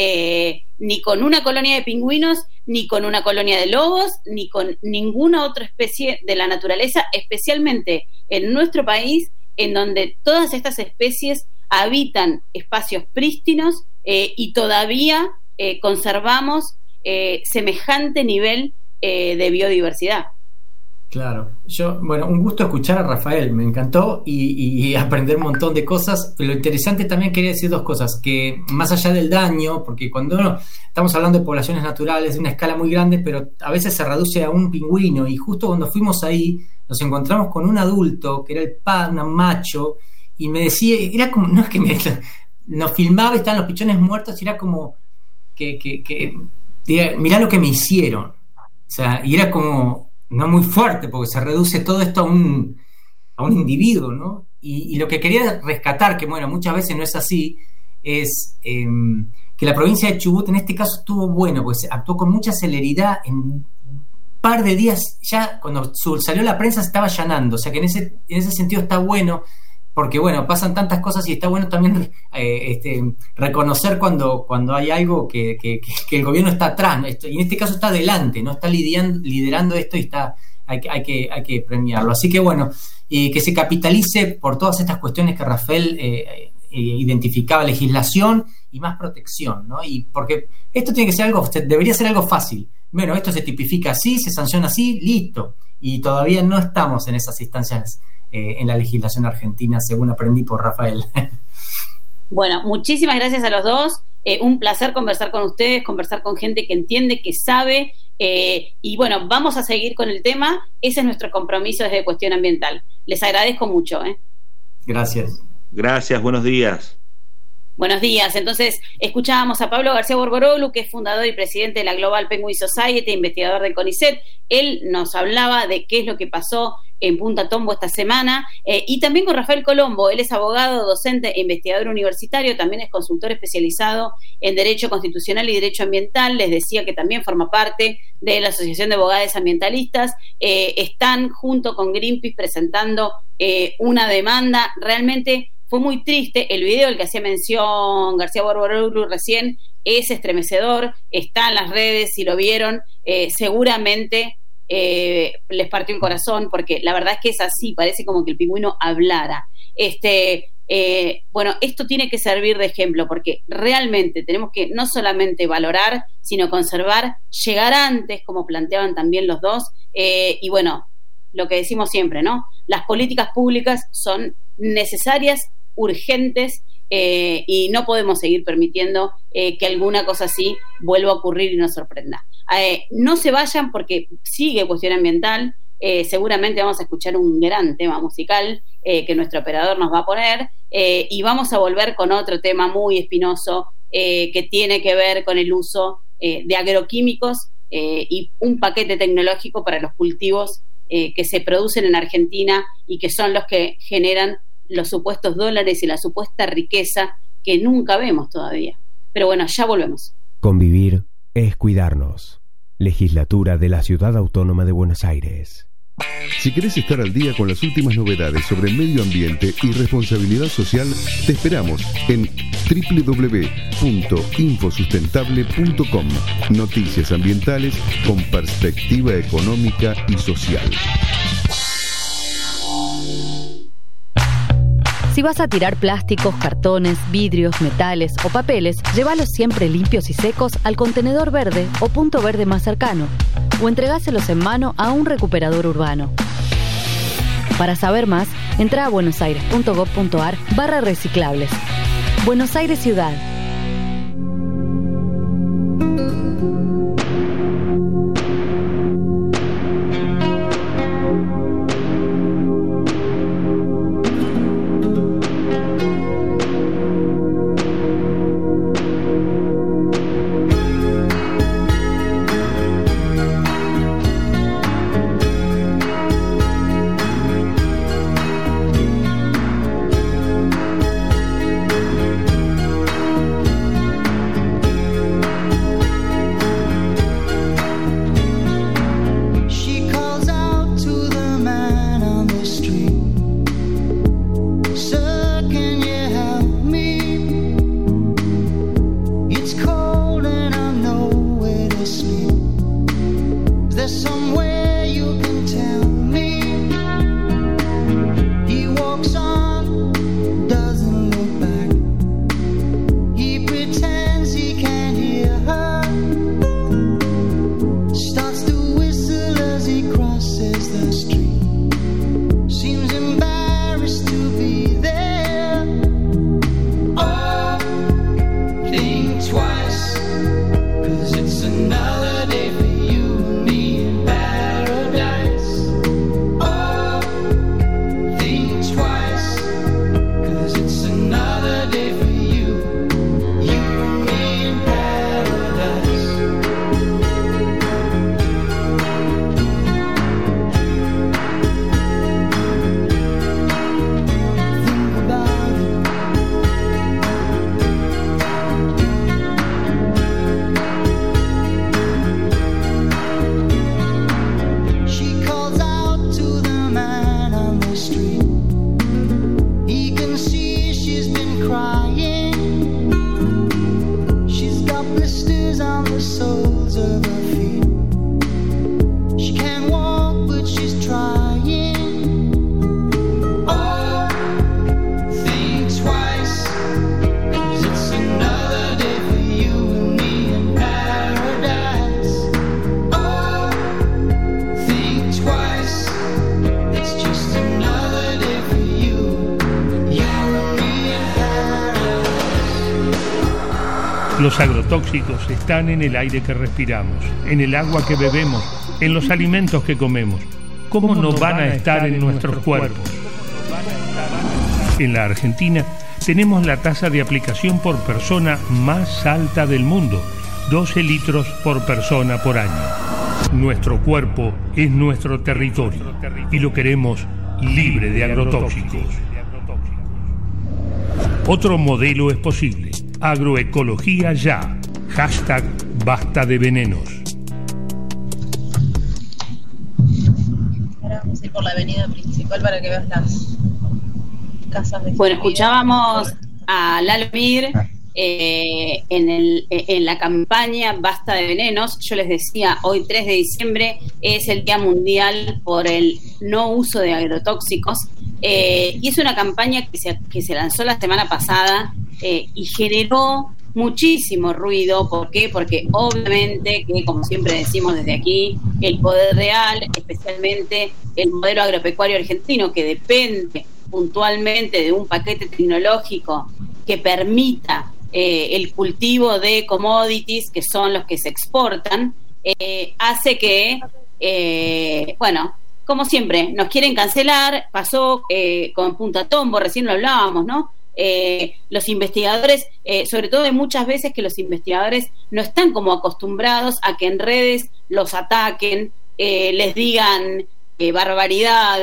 eh, ni con una colonia de pingüinos, ni con una colonia de lobos, ni con ninguna otra especie de la naturaleza, especialmente en nuestro país, en donde todas estas especies habitan espacios prístinos eh, y todavía eh, conservamos eh, semejante nivel eh, de biodiversidad. Claro, yo, bueno, un gusto escuchar a Rafael, me encantó y, y aprender un montón de cosas. Lo interesante también, quería decir dos cosas, que más allá del daño, porque cuando no, estamos hablando de poblaciones naturales de una escala muy grande, pero a veces se reduce a un pingüino, y justo cuando fuimos ahí nos encontramos con un adulto que era el padre, un macho, y me decía, era como, no es que me, nos filmaba, estaban los pichones muertos, y era como que, que, que diga, mirá lo que me hicieron, o sea, y era como no muy fuerte, porque se reduce todo esto a un, a un individuo, ¿no? Y, y lo que quería rescatar, que bueno, muchas veces no es así, es eh, que la provincia de Chubut en este caso estuvo bueno, porque actuó con mucha celeridad. En un par de días ya, cuando salió la prensa, se estaba allanando, o sea que en ese, en ese sentido está bueno, porque bueno, pasan tantas cosas y está bueno también eh, este, reconocer cuando, cuando hay algo que, que, que el gobierno está atrás, ¿no? Esto, y en este caso está adelante, no está lidiando, liderando esto, y está, hay, hay, que, hay que premiarlo. Así que bueno, eh, que se capitalice por todas estas cuestiones que Rafael eh, eh, identificaba, legislación y más protección, ¿no? Y porque esto tiene que ser algo, debería ser algo fácil. Bueno, esto se tipifica así, se sanciona así, listo. Y todavía no estamos en esas instancias Eh, en la legislación argentina, según aprendí por Rafael. Bueno, muchísimas gracias a los dos, eh, un placer conversar con ustedes, conversar con gente que entiende, que sabe, eh, y bueno, vamos a seguir con el tema. Ese es nuestro compromiso desde Cuestión Ambiental. Les agradezco mucho. ¿eh? Gracias. Gracias, buenos días. Buenos días. Entonces, escuchábamos a Pablo García Borboroglu, que es fundador y presidente de la Global Penguin Society, investigador del CONICET. Él nos hablaba de qué es lo que pasó en Punta Tombo esta semana, eh, y también con Rafael Colombo. Él es abogado, docente e investigador universitario, también es consultor especializado en Derecho Constitucional y Derecho Ambiental. Les decía que también forma parte de la Asociación de Abogados Ambientalistas. Eh, están junto con Greenpeace presentando eh, una demanda. Realmente fue muy triste el video, el que hacía mención García Borboroglu recién, es estremecedor, está en las redes, si lo vieron, eh, seguramente eh, les partió el corazón, porque la verdad es que es así, parece como que el pingüino hablara. Este, eh, bueno, esto tiene que servir de ejemplo, porque realmente tenemos que no solamente valorar, sino conservar, llegar antes, como planteaban también los dos, eh, y bueno, lo que decimos siempre, ¿no? Las políticas públicas son necesarias, urgentes, eh, y no podemos seguir permitiendo eh, que alguna cosa así vuelva a ocurrir y nos sorprenda. Eh, no se vayan, porque sigue Cuestión Ambiental. Eh, seguramente vamos a escuchar un gran tema musical eh, que nuestro operador nos va a poner, eh, y vamos a volver con otro tema muy espinoso eh, que tiene que ver con el uso eh, de agroquímicos eh, y un paquete tecnológico para los cultivos eh, que se producen en Argentina y que son los que generan los supuestos dólares y la supuesta riqueza que nunca vemos todavía. Pero bueno, ya volvemos. Convivir es cuidarnos. Legislatura de la Ciudad Autónoma de Buenos Aires. Si querés estar al día con las últimas novedades sobre medio ambiente y responsabilidad social, te esperamos en doble u doble u doble u punto infosustentable punto com. Noticias ambientales con perspectiva económica y social. Si vas a tirar plásticos, cartones, vidrios, metales o papeles, llévalos siempre limpios y secos al contenedor verde o punto verde más cercano, o entregáselos en mano a un recuperador urbano. Para saber más, entra a buenosaires.gov.ar barra reciclables. Buenos Aires Ciudad. Los agrotóxicos están en el aire que respiramos, en el agua que bebemos, en los alimentos que comemos. ¿Cómo no van a estar en nuestros cuerpos? En la Argentina tenemos la tasa de aplicación por persona más alta del mundo, doce litros por persona por año. Nuestro cuerpo es nuestro territorio y lo queremos libre de agrotóxicos. Otro modelo es posible. Agroecología ya. Hashtag basta de venenos. Ahora vamos a ir por la avenida principal para que veas las casas de... Bueno, escuchábamos a Lalo Mir eh, en, el, en la campaña Basta de Venenos. Yo les decía, hoy tres de diciembre es el Día Mundial por el no uso de agrotóxicos. Eh, y es una campaña que se, que se lanzó la semana pasada eh, y generó muchísimo ruido. ¿Por qué? Porque obviamente que, como siempre decimos desde aquí, el poder real, especialmente el modelo agropecuario argentino, que depende puntualmente de un paquete tecnológico que permita eh, el cultivo de commodities, que son los que se exportan, eh, hace que, eh, bueno, como siempre, nos quieren cancelar. Pasó eh, con Punta Tombo, recién lo hablábamos, ¿no? Eh, los investigadores, eh, sobre todo hay muchas veces que los investigadores no están como acostumbrados a que en redes los ataquen, eh, les digan eh, barbaridades,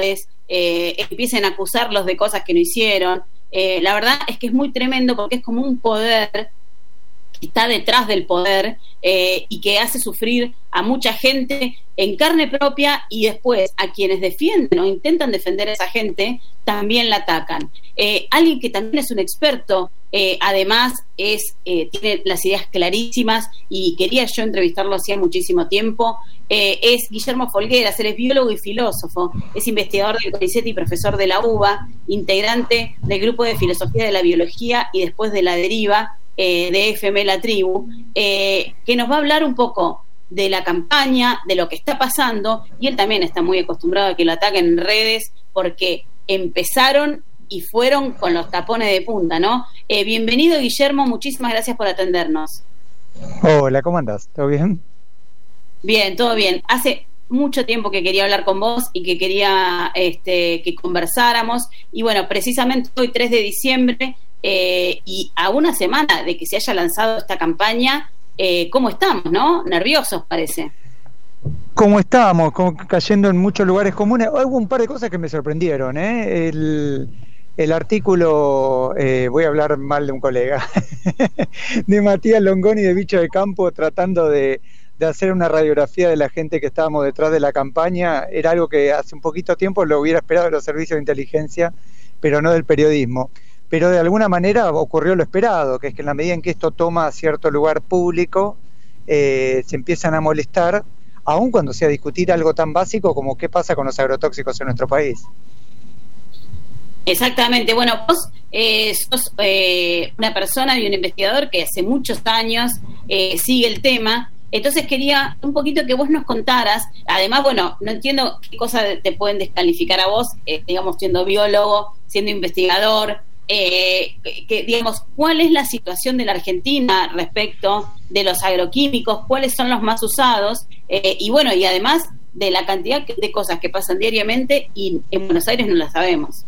eh, empiecen a acusarlos de cosas que no hicieron. Eh, la verdad es que es muy tremendo porque es como un poder que está detrás del poder eh, y que hace sufrir a mucha gente en carne propia, y después a quienes defienden o intentan defender a esa gente también la atacan. Eh, alguien que también es un experto, eh, además es eh, tiene las ideas clarísimas, y quería yo entrevistarlo hacía muchísimo tiempo, eh, es Guillermo Folgueras. Él es biólogo y filósofo, es investigador del CONICET y profesor de la UBA, integrante del grupo de filosofía de la biología y después de la deriva, Eh, de F M La Tribu, eh, que nos va a hablar un poco de la campaña, de lo que está pasando, y él también está muy acostumbrado a que lo ataquen en redes, porque empezaron y fueron con los tapones de punta, ¿no? Eh, bienvenido, Guillermo, muchísimas gracias por atendernos. Hola, ¿cómo andás? ¿Todo bien? Bien, todo bien. Hace mucho tiempo que quería hablar con vos y que quería este, que conversáramos, y bueno, precisamente hoy, tres de diciembre, Eh, y a una semana de que se haya lanzado esta campaña, eh, ¿cómo estamos, no? Nerviosos, parece. ¿Cómo estábamos? Como cayendo en muchos lugares comunes. Hubo un par de cosas que me sorprendieron, ¿eh? El, el artículo, eh, voy a hablar mal de un colega, de Matías Longoni de Bicho de Campo, tratando de, de hacer una radiografía de la gente que estábamos detrás de la campaña. Era algo que hace un poquito tiempo lo hubiera esperado de los servicios de inteligencia, pero no del periodismo. Pero de alguna manera ocurrió lo esperado, que es que en la medida en que esto toma cierto lugar público, eh, se empiezan a molestar, aun cuando sea discutir algo tan básico como qué pasa con los agrotóxicos en nuestro país. Exactamente. Bueno, vos eh, sos eh, una persona y un investigador que hace muchos años eh, sigue el tema. Entonces quería un poquito que vos nos contaras, además, bueno, no entiendo qué cosas te pueden descalificar a vos, eh, digamos, siendo biólogo, siendo investigador, Eh, que, digamos, ¿cuál es la situación de la Argentina respecto de los agroquímicos? ¿Cuáles son los más usados? Eh, y bueno, y además de la cantidad de cosas que pasan diariamente y en Buenos Aires no las sabemos.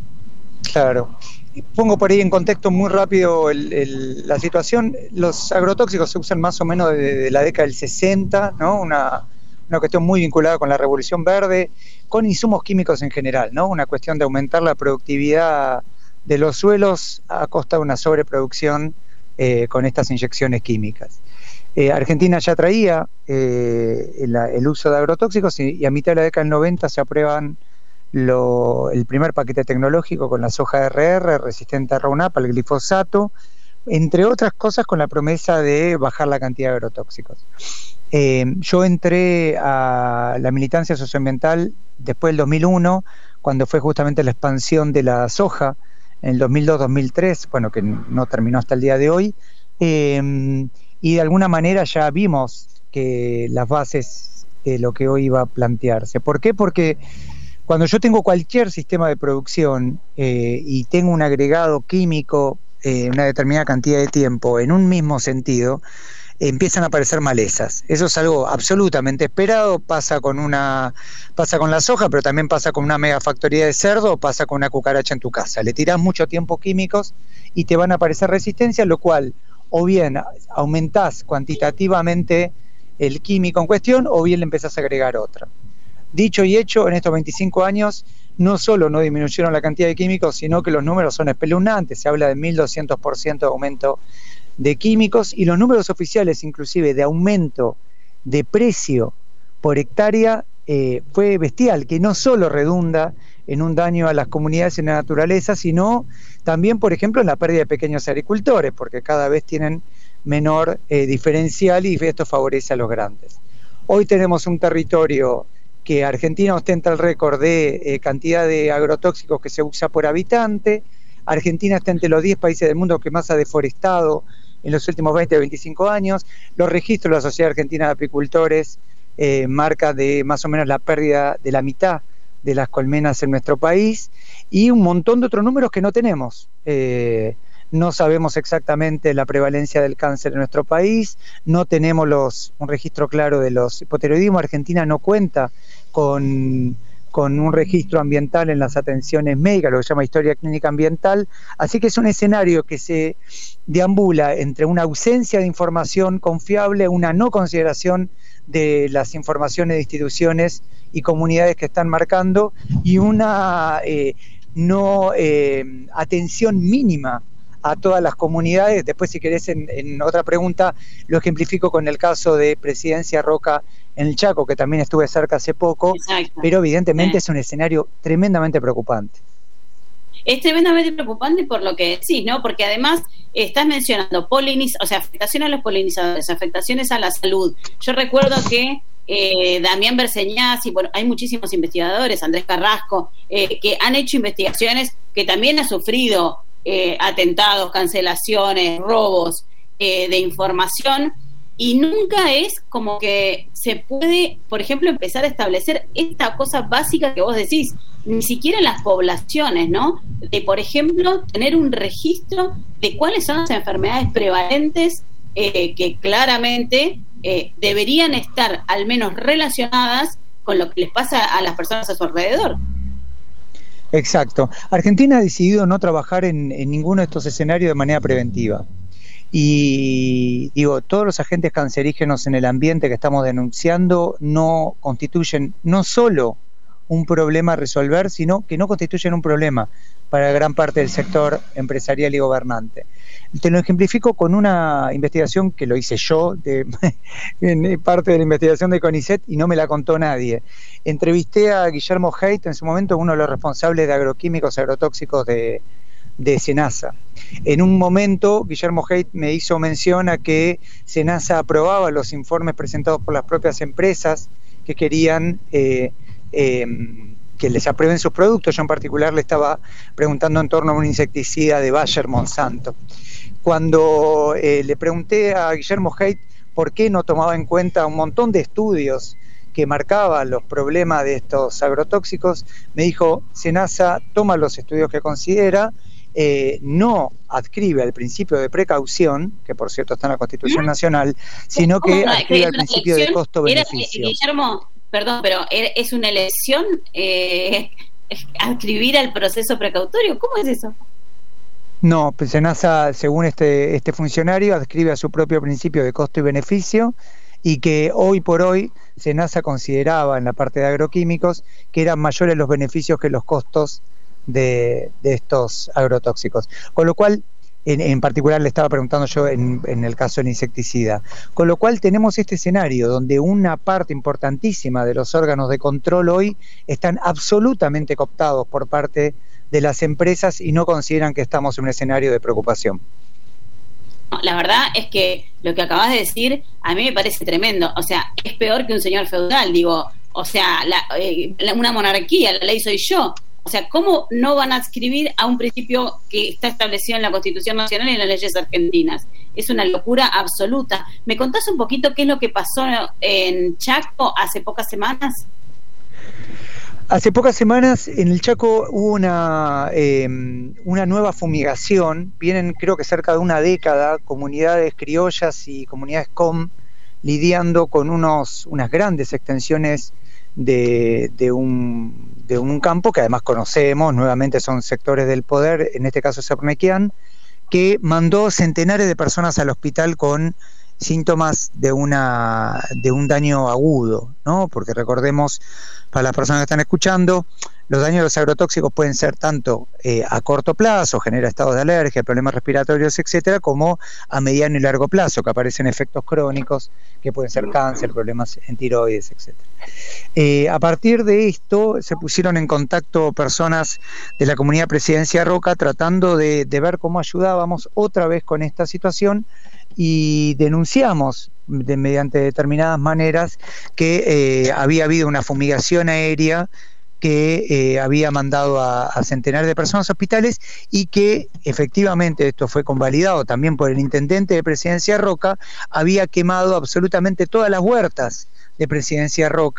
Claro. Pongo por ahí en contexto muy rápido el, el, la situación. Los agrotóxicos se usan más o menos desde la década del sesenta, ¿no? Una, una cuestión muy vinculada con la Revolución Verde, con insumos químicos en general, ¿no? Una cuestión de aumentar la productividad de los suelos a costa de una sobreproducción eh, con estas inyecciones químicas. Eh, Argentina ya traía eh, el, el uso de agrotóxicos y, y a mitad de la década del noventa se aprueban lo, el primer paquete tecnológico con la soja R R, resistente a Roundup, al glifosato, entre otras cosas con la promesa de bajar la cantidad de agrotóxicos. Eh, yo entré a la militancia socioambiental después del dos mil uno, cuando fue justamente la expansión de la soja, en el dos mil dos dos mil tres, bueno, que no terminó hasta el día de hoy, eh, y de alguna manera ya vimos que las bases de lo que hoy iba a plantearse. ¿Por qué? Porque cuando yo tengo cualquier sistema de producción eh, y tengo un agregado químico, eh, una determinada cantidad de tiempo, en un mismo sentido, empiezan a aparecer malezas. Eso es algo absolutamente esperado, pasa con una pasa con la soja, pero también pasa con una megafactoría de cerdo, o pasa con una cucaracha en tu casa. Le tirás mucho tiempo químicos y te van a aparecer resistencias, lo cual o bien aumentás cuantitativamente el químico en cuestión, o bien le empezás a agregar otra. Dicho y hecho, en estos veinticinco años no solo no disminuyeron la cantidad de químicos, sino que los números son espeluznantes. Se habla de mil doscientos por ciento de aumento de químicos, y los números oficiales inclusive de aumento de precio por hectárea eh, fue bestial, que no solo redunda en un daño a las comunidades y a la naturaleza, sino también, por ejemplo, en la pérdida de pequeños agricultores, porque cada vez tienen menor eh, diferencial, y esto favorece a los grandes. Hoy tenemos un territorio que Argentina ostenta el récord de eh, cantidad de agrotóxicos que se usa por habitante. Argentina está entre los diez países del mundo que más ha deforestado en los últimos veinte a veinticinco años. Los registros de la Sociedad Argentina de Apicultores eh, marca de más o menos la pérdida de la mitad de las colmenas en nuestro país, y un montón de otros números que no tenemos. Eh, no sabemos exactamente la prevalencia del cáncer en nuestro país, no tenemos los, un registro claro de los hipotiroidismos. Argentina no cuenta con, con un registro ambiental en las atenciones médicas, lo que se llama historia clínica ambiental, así que es un escenario que se deambula entre una ausencia de información confiable, una no consideración de las informaciones de instituciones y comunidades que están marcando, y una eh, no eh, atención mínima a todas las comunidades. Después, si querés, en, en otra pregunta lo ejemplifico con el caso de Presidencia Roca en el Chaco, que también estuve cerca hace poco. Exacto. Pero evidentemente sí. Es un escenario tremendamente preocupante. Es tremendamente preocupante por lo que decís, ¿no? Porque además estás mencionando poliniz, o sea, afectaciones a los polinizadores, afectaciones a la salud. Yo recuerdo que eh, Damián Berceñaz, y bueno, hay muchísimos investigadores, Andrés Carrasco, eh, que han hecho investigaciones que también han sufrido eh, atentados, cancelaciones, robos eh, de información, y nunca es como que se puede, por ejemplo, empezar a establecer esta cosa básica que vos decís, ni siquiera en las poblaciones, ¿no? De, por ejemplo, tener un registro de cuáles son las enfermedades prevalentes eh, que claramente eh, deberían estar al menos relacionadas con lo que les pasa a las personas a su alrededor. Exacto. Argentina ha decidido no trabajar en, en ninguno de estos escenarios de manera preventiva. Y digo, todos los agentes cancerígenos en el ambiente que estamos denunciando no constituyen no solo un problema a resolver, sino que no constituyen un problema para gran parte del sector empresarial y gobernante. Te lo ejemplifico con una investigación que lo hice yo, de, en parte de la investigación de CONICET, y no me la contó nadie. Entrevisté a Guillermo Haidt, en su momento uno de los responsables de agroquímicos agrotóxicos de, de SENASA. En un momento, Guillermo Haidt me hizo mención a que SENASA aprobaba los informes presentados por las propias empresas que querían eh, eh, que les aprueben sus productos. Yo en particular le estaba preguntando en torno a un insecticida de Bayer Monsanto. Cuando eh, le pregunté a Guillermo Haidt por qué no tomaba en cuenta un montón de estudios que marcaban los problemas de estos agrotóxicos, me dijo: SENASA toma los estudios que considera, eh, no adscribe al principio de precaución, que por cierto está en la Constitución ¿Mm? Nacional, sino que no, adscribe al principio de costo-beneficio. Guillermo, perdón, pero ¿es una elección eh, adscribir al proceso precautorio? ¿Cómo es eso? No, pues SENASA, según este, este funcionario, adscribe a su propio principio de costo y beneficio, y que hoy por hoy SENASA consideraba en la parte de agroquímicos que eran mayores los beneficios que los costos de, de estos agrotóxicos. Con lo cual, en, en particular le estaba preguntando yo en, en el caso del insecticida, con lo cual tenemos este escenario donde una parte importantísima de los órganos de control hoy están absolutamente cooptados por parte de las empresas y no consideran que estamos en un escenario de preocupación. La verdad es que lo que acabas de decir a mí me parece tremendo. O sea, es peor que un señor feudal, digo. O sea, la, eh, una monarquía, la ley soy yo. O sea, ¿cómo no van a adscribir a un principio que está establecido en la Constitución Nacional y en las leyes argentinas? Es una locura absoluta. ¿Me contás un poquito qué es lo que pasó en Chaco hace pocas semanas? Hace pocas semanas en el Chaco hubo una, eh, una nueva fumigación. Vienen, creo que cerca de una década, comunidades criollas y comunidades com lidiando con unos, unas grandes extensiones de, de, un, de un campo que además conocemos, nuevamente son sectores del poder, en este caso Cernequian, que mandó centenares de personas al hospital con síntomas de una de un daño agudo, ¿no? Porque recordemos, para las personas que están escuchando, los daños de los agrotóxicos pueden ser tanto eh, a corto plazo, genera estados de alergia, problemas respiratorios, etcétera, como a mediano y largo plazo, que aparecen efectos crónicos, que pueden ser cáncer, problemas en tiroides, etcétera. Eh, a partir de esto se pusieron en contacto personas de la comunidad Presidencia Roca tratando de, de ver cómo ayudábamos otra vez con esta situación, y denunciamos de, mediante determinadas maneras que eh, había habido una fumigación aérea que eh, había mandado a, a centenares de personas a hospitales, y que efectivamente, esto fue convalidado también por el intendente de Presidencia Roca, había quemado absolutamente todas las huertas de Presidencia Roca,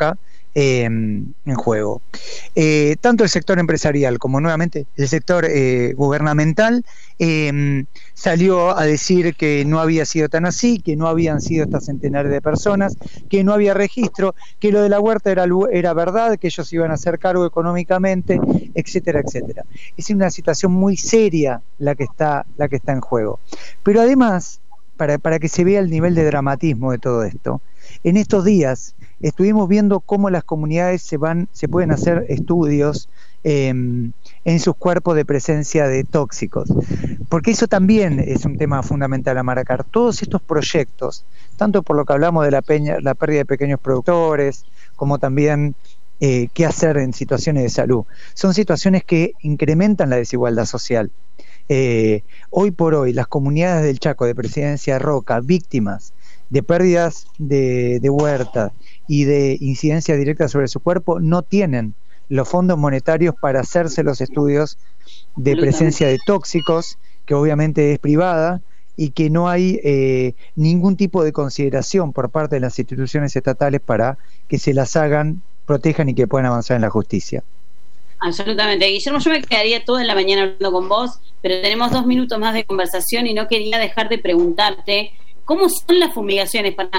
eh, en juego. Eh, tanto el sector empresarial como nuevamente el sector eh, gubernamental eh, salió a decir que no había sido tan así, que no habían sido estas centenares de personas, que no había registro, que lo de la huerta era, era verdad, que ellos iban a hacer cargo económicamente, etcétera, etcétera. Es una situación muy seria la que está, la que está en juego. Pero además, para, para que se vea el nivel de dramatismo de todo esto, en estos días estuvimos viendo cómo las comunidades se van, se pueden hacer estudios eh, en sus cuerpos de presencia de tóxicos, porque eso también es un tema fundamental a marcar. Todos estos proyectos, tanto por lo que hablamos de la, peña, la pérdida de pequeños productores, como también eh, qué hacer en situaciones de salud, son situaciones que incrementan la desigualdad social. Eh, hoy por hoy, las comunidades del Chaco, de Presidencia Roca, víctimas de pérdidas de, de huerta y de incidencia directa sobre su cuerpo, no tienen los fondos monetarios para hacerse los estudios de presencia de tóxicos, que obviamente es privada, y que no hay eh, ningún tipo de consideración por parte de las instituciones estatales para que se las hagan, protejan y que puedan avanzar en la justicia. Absolutamente. Guillermo, yo me quedaría toda la mañana hablando con vos, pero tenemos dos minutos más de conversación y no quería dejar de preguntarte cómo son las fumigaciones para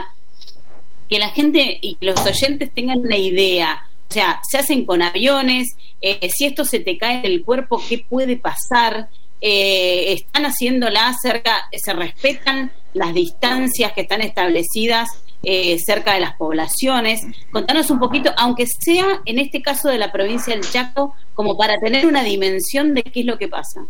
que la gente y los oyentes tengan una idea. O sea, se hacen con aviones, eh, si esto se te cae del cuerpo, ¿qué puede pasar? Eh, ¿Están haciéndola cerca, se respetan las distancias que están establecidas eh, cerca de las poblaciones? Contanos un poquito, aunque sea en este caso de la provincia del Chaco, como para tener una dimensión de qué es lo que pasa.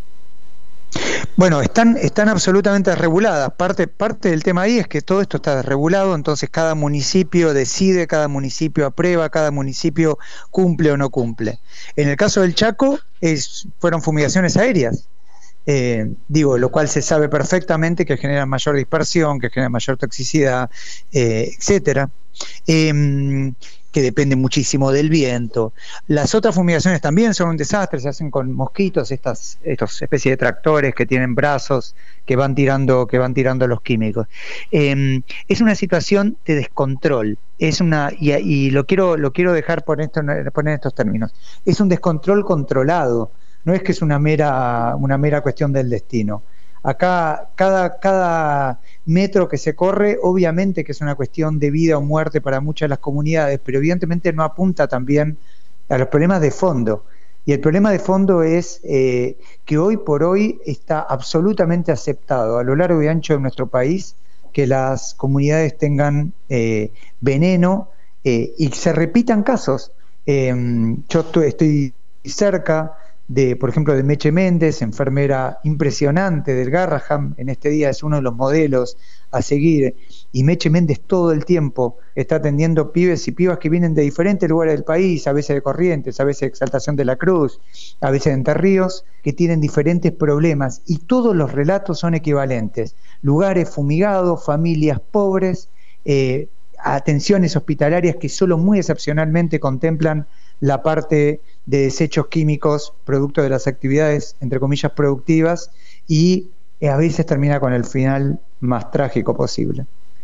Bueno, están, están absolutamente desreguladas. Parte, parte del tema ahí es que todo esto está desregulado, entonces cada municipio decide, cada municipio aprueba, cada municipio cumple o no cumple. En el caso del Chaco, es, fueron fumigaciones aéreas. Eh, digo, lo cual se sabe perfectamente que generan mayor dispersión, que generan mayor toxicidad, eh, etcétera, eh, que depende muchísimo del viento. Las otras fumigaciones también son un desastre, se hacen con mosquitos, estas, estas especies de tractores que tienen brazos que van tirando, que van tirando los químicos. Eh, es una situación de descontrol, es una, y, y lo quiero, lo quiero dejar por esto, poner estos términos, es un descontrol controlado. No es que es una mera, una mera cuestión del destino. Acá cada, cada metro que se corre, obviamente que es una cuestión de vida o muerte para muchas de las comunidades, pero evidentemente no apunta también a los problemas de fondo. Y el problema de fondo es eh, que hoy por hoy está absolutamente aceptado a lo largo y ancho de nuestro país que las comunidades tengan eh, veneno eh, y se repitan casos. Eh, yo estoy, estoy cerca de, por ejemplo, de Meche Méndez, enfermera impresionante del Garraham, en este día es uno de los modelos a seguir, y Meche Méndez todo el tiempo está atendiendo pibes y pibas que vienen de diferentes lugares del país, a veces de Corrientes, a veces de Exaltación de la Cruz, a veces de Entre Ríos, que tienen diferentes problemas, y todos los relatos son equivalentes: lugares fumigados, familias pobres, eh, atenciones hospitalarias que solo muy excepcionalmente contemplan la parte de desechos químicos producto de las actividades, entre comillas, productivas, y eh, a veces termina con el final más trágico posible.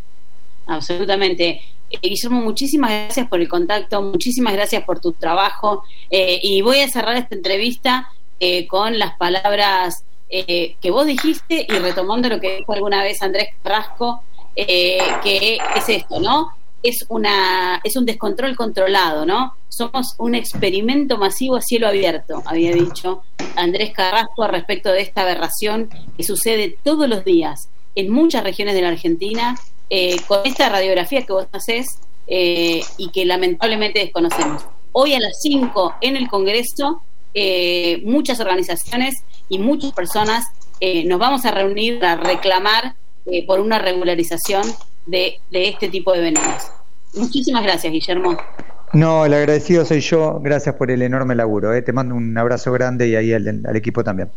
Absolutamente. Eh, Guillermo, muchísimas gracias por el contacto, muchísimas gracias por tu trabajo, eh, y voy a cerrar esta entrevista eh, con las palabras eh, que vos dijiste, y retomando lo que dijo alguna vez Andrés Carrasco, eh, que es esto, ¿no? Es una es un descontrol controlado, ¿no? Somos un experimento masivo a cielo abierto, había dicho Andrés Carrasco al respecto de esta aberración que sucede todos los días en muchas regiones de la Argentina, eh, con esta radiografía que vos hacés eh, y que lamentablemente desconocemos. Hoy a las cinco en el Congreso, eh, muchas organizaciones y muchas personas eh, nos vamos a reunir para reclamar eh, por una regularización de, de este tipo de venenos. Muchísimas gracias, Guillermo. No, el agradecido soy yo, gracias por el enorme laburo, ¿eh? Te mando un abrazo grande y ahí al, al equipo también.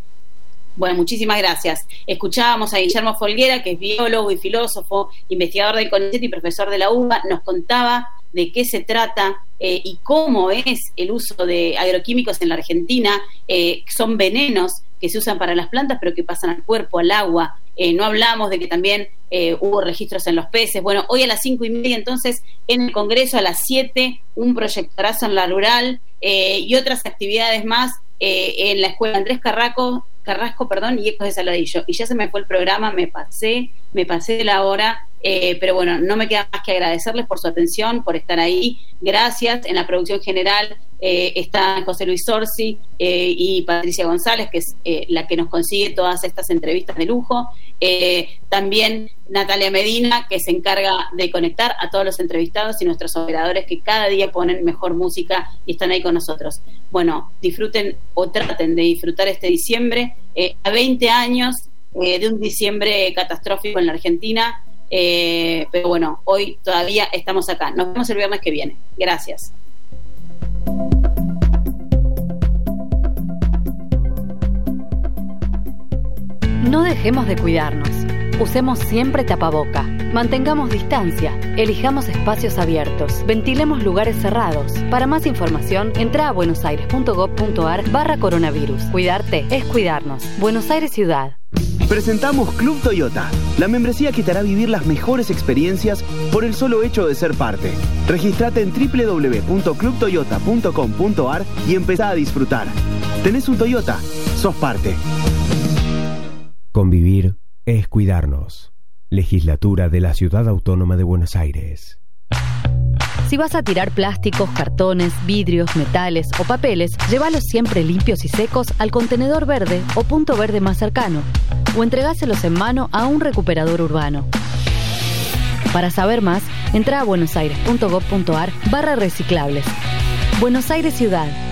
Bueno, muchísimas gracias. Escuchábamos a Guillermo Folguera, que es biólogo y filósofo, investigador del CONICET y profesor de la U B A, nos contaba de qué se trata eh, y cómo es el uso de agroquímicos en la Argentina. Eh, son venenos que se usan para las plantas, pero que pasan al cuerpo, al agua. Eh, no hablamos de que también eh, hubo registros en los peces. Bueno, hoy a las cinco y media, entonces, en el Congreso, a las siete, un proyectorazo en la rural eh, y otras actividades más eh, en la Escuela Andrés Carrasco, Carrasco, perdón, y Ecos de Saladillo. Y ya se me fue el programa, me pasé, me pasé de la hora, eh, pero bueno, no me queda más que agradecerles por su atención, por estar ahí. Gracias. En la producción general eh, está José Luis Sorsi eh, y Patricia González, que es eh, la que nos consigue todas estas entrevistas de lujo. Eh, también Natalia Medina, que se encarga de conectar a todos los entrevistados, y nuestros operadores que cada día ponen mejor música y están ahí con nosotros. Bueno, disfruten o traten de disfrutar este diciembre, eh, a veinte años eh, de un diciembre catastrófico en la Argentina, eh, pero bueno, hoy todavía estamos acá. Nos vemos el viernes que viene. Gracias. No dejemos de cuidarnos. Usemos siempre tapaboca. Mantengamos distancia. Elijamos espacios abiertos. Ventilemos lugares cerrados. Para más información, entra a buenosaires.gov.ar barra coronavirus. Cuidarte es cuidarnos. Buenos Aires Ciudad. Presentamos Club Toyota, la membresía que te hará vivir las mejores experiencias por el solo hecho de ser parte. Regístrate en doble u doble u doble u punto club toyota punto com punto a r y empezá a disfrutar. ¿Tenés un Toyota? Sos parte. Convivir es cuidarnos. Legislatura de la Ciudad Autónoma de Buenos Aires. Si vas a tirar plásticos, cartones, vidrios, metales o papeles, llévalos siempre limpios y secos al contenedor verde o punto verde más cercano, o entregáselos en mano a un recuperador urbano. Para saber más, entra a buenosaires.gov.ar barra reciclables. Buenos Aires Ciudad.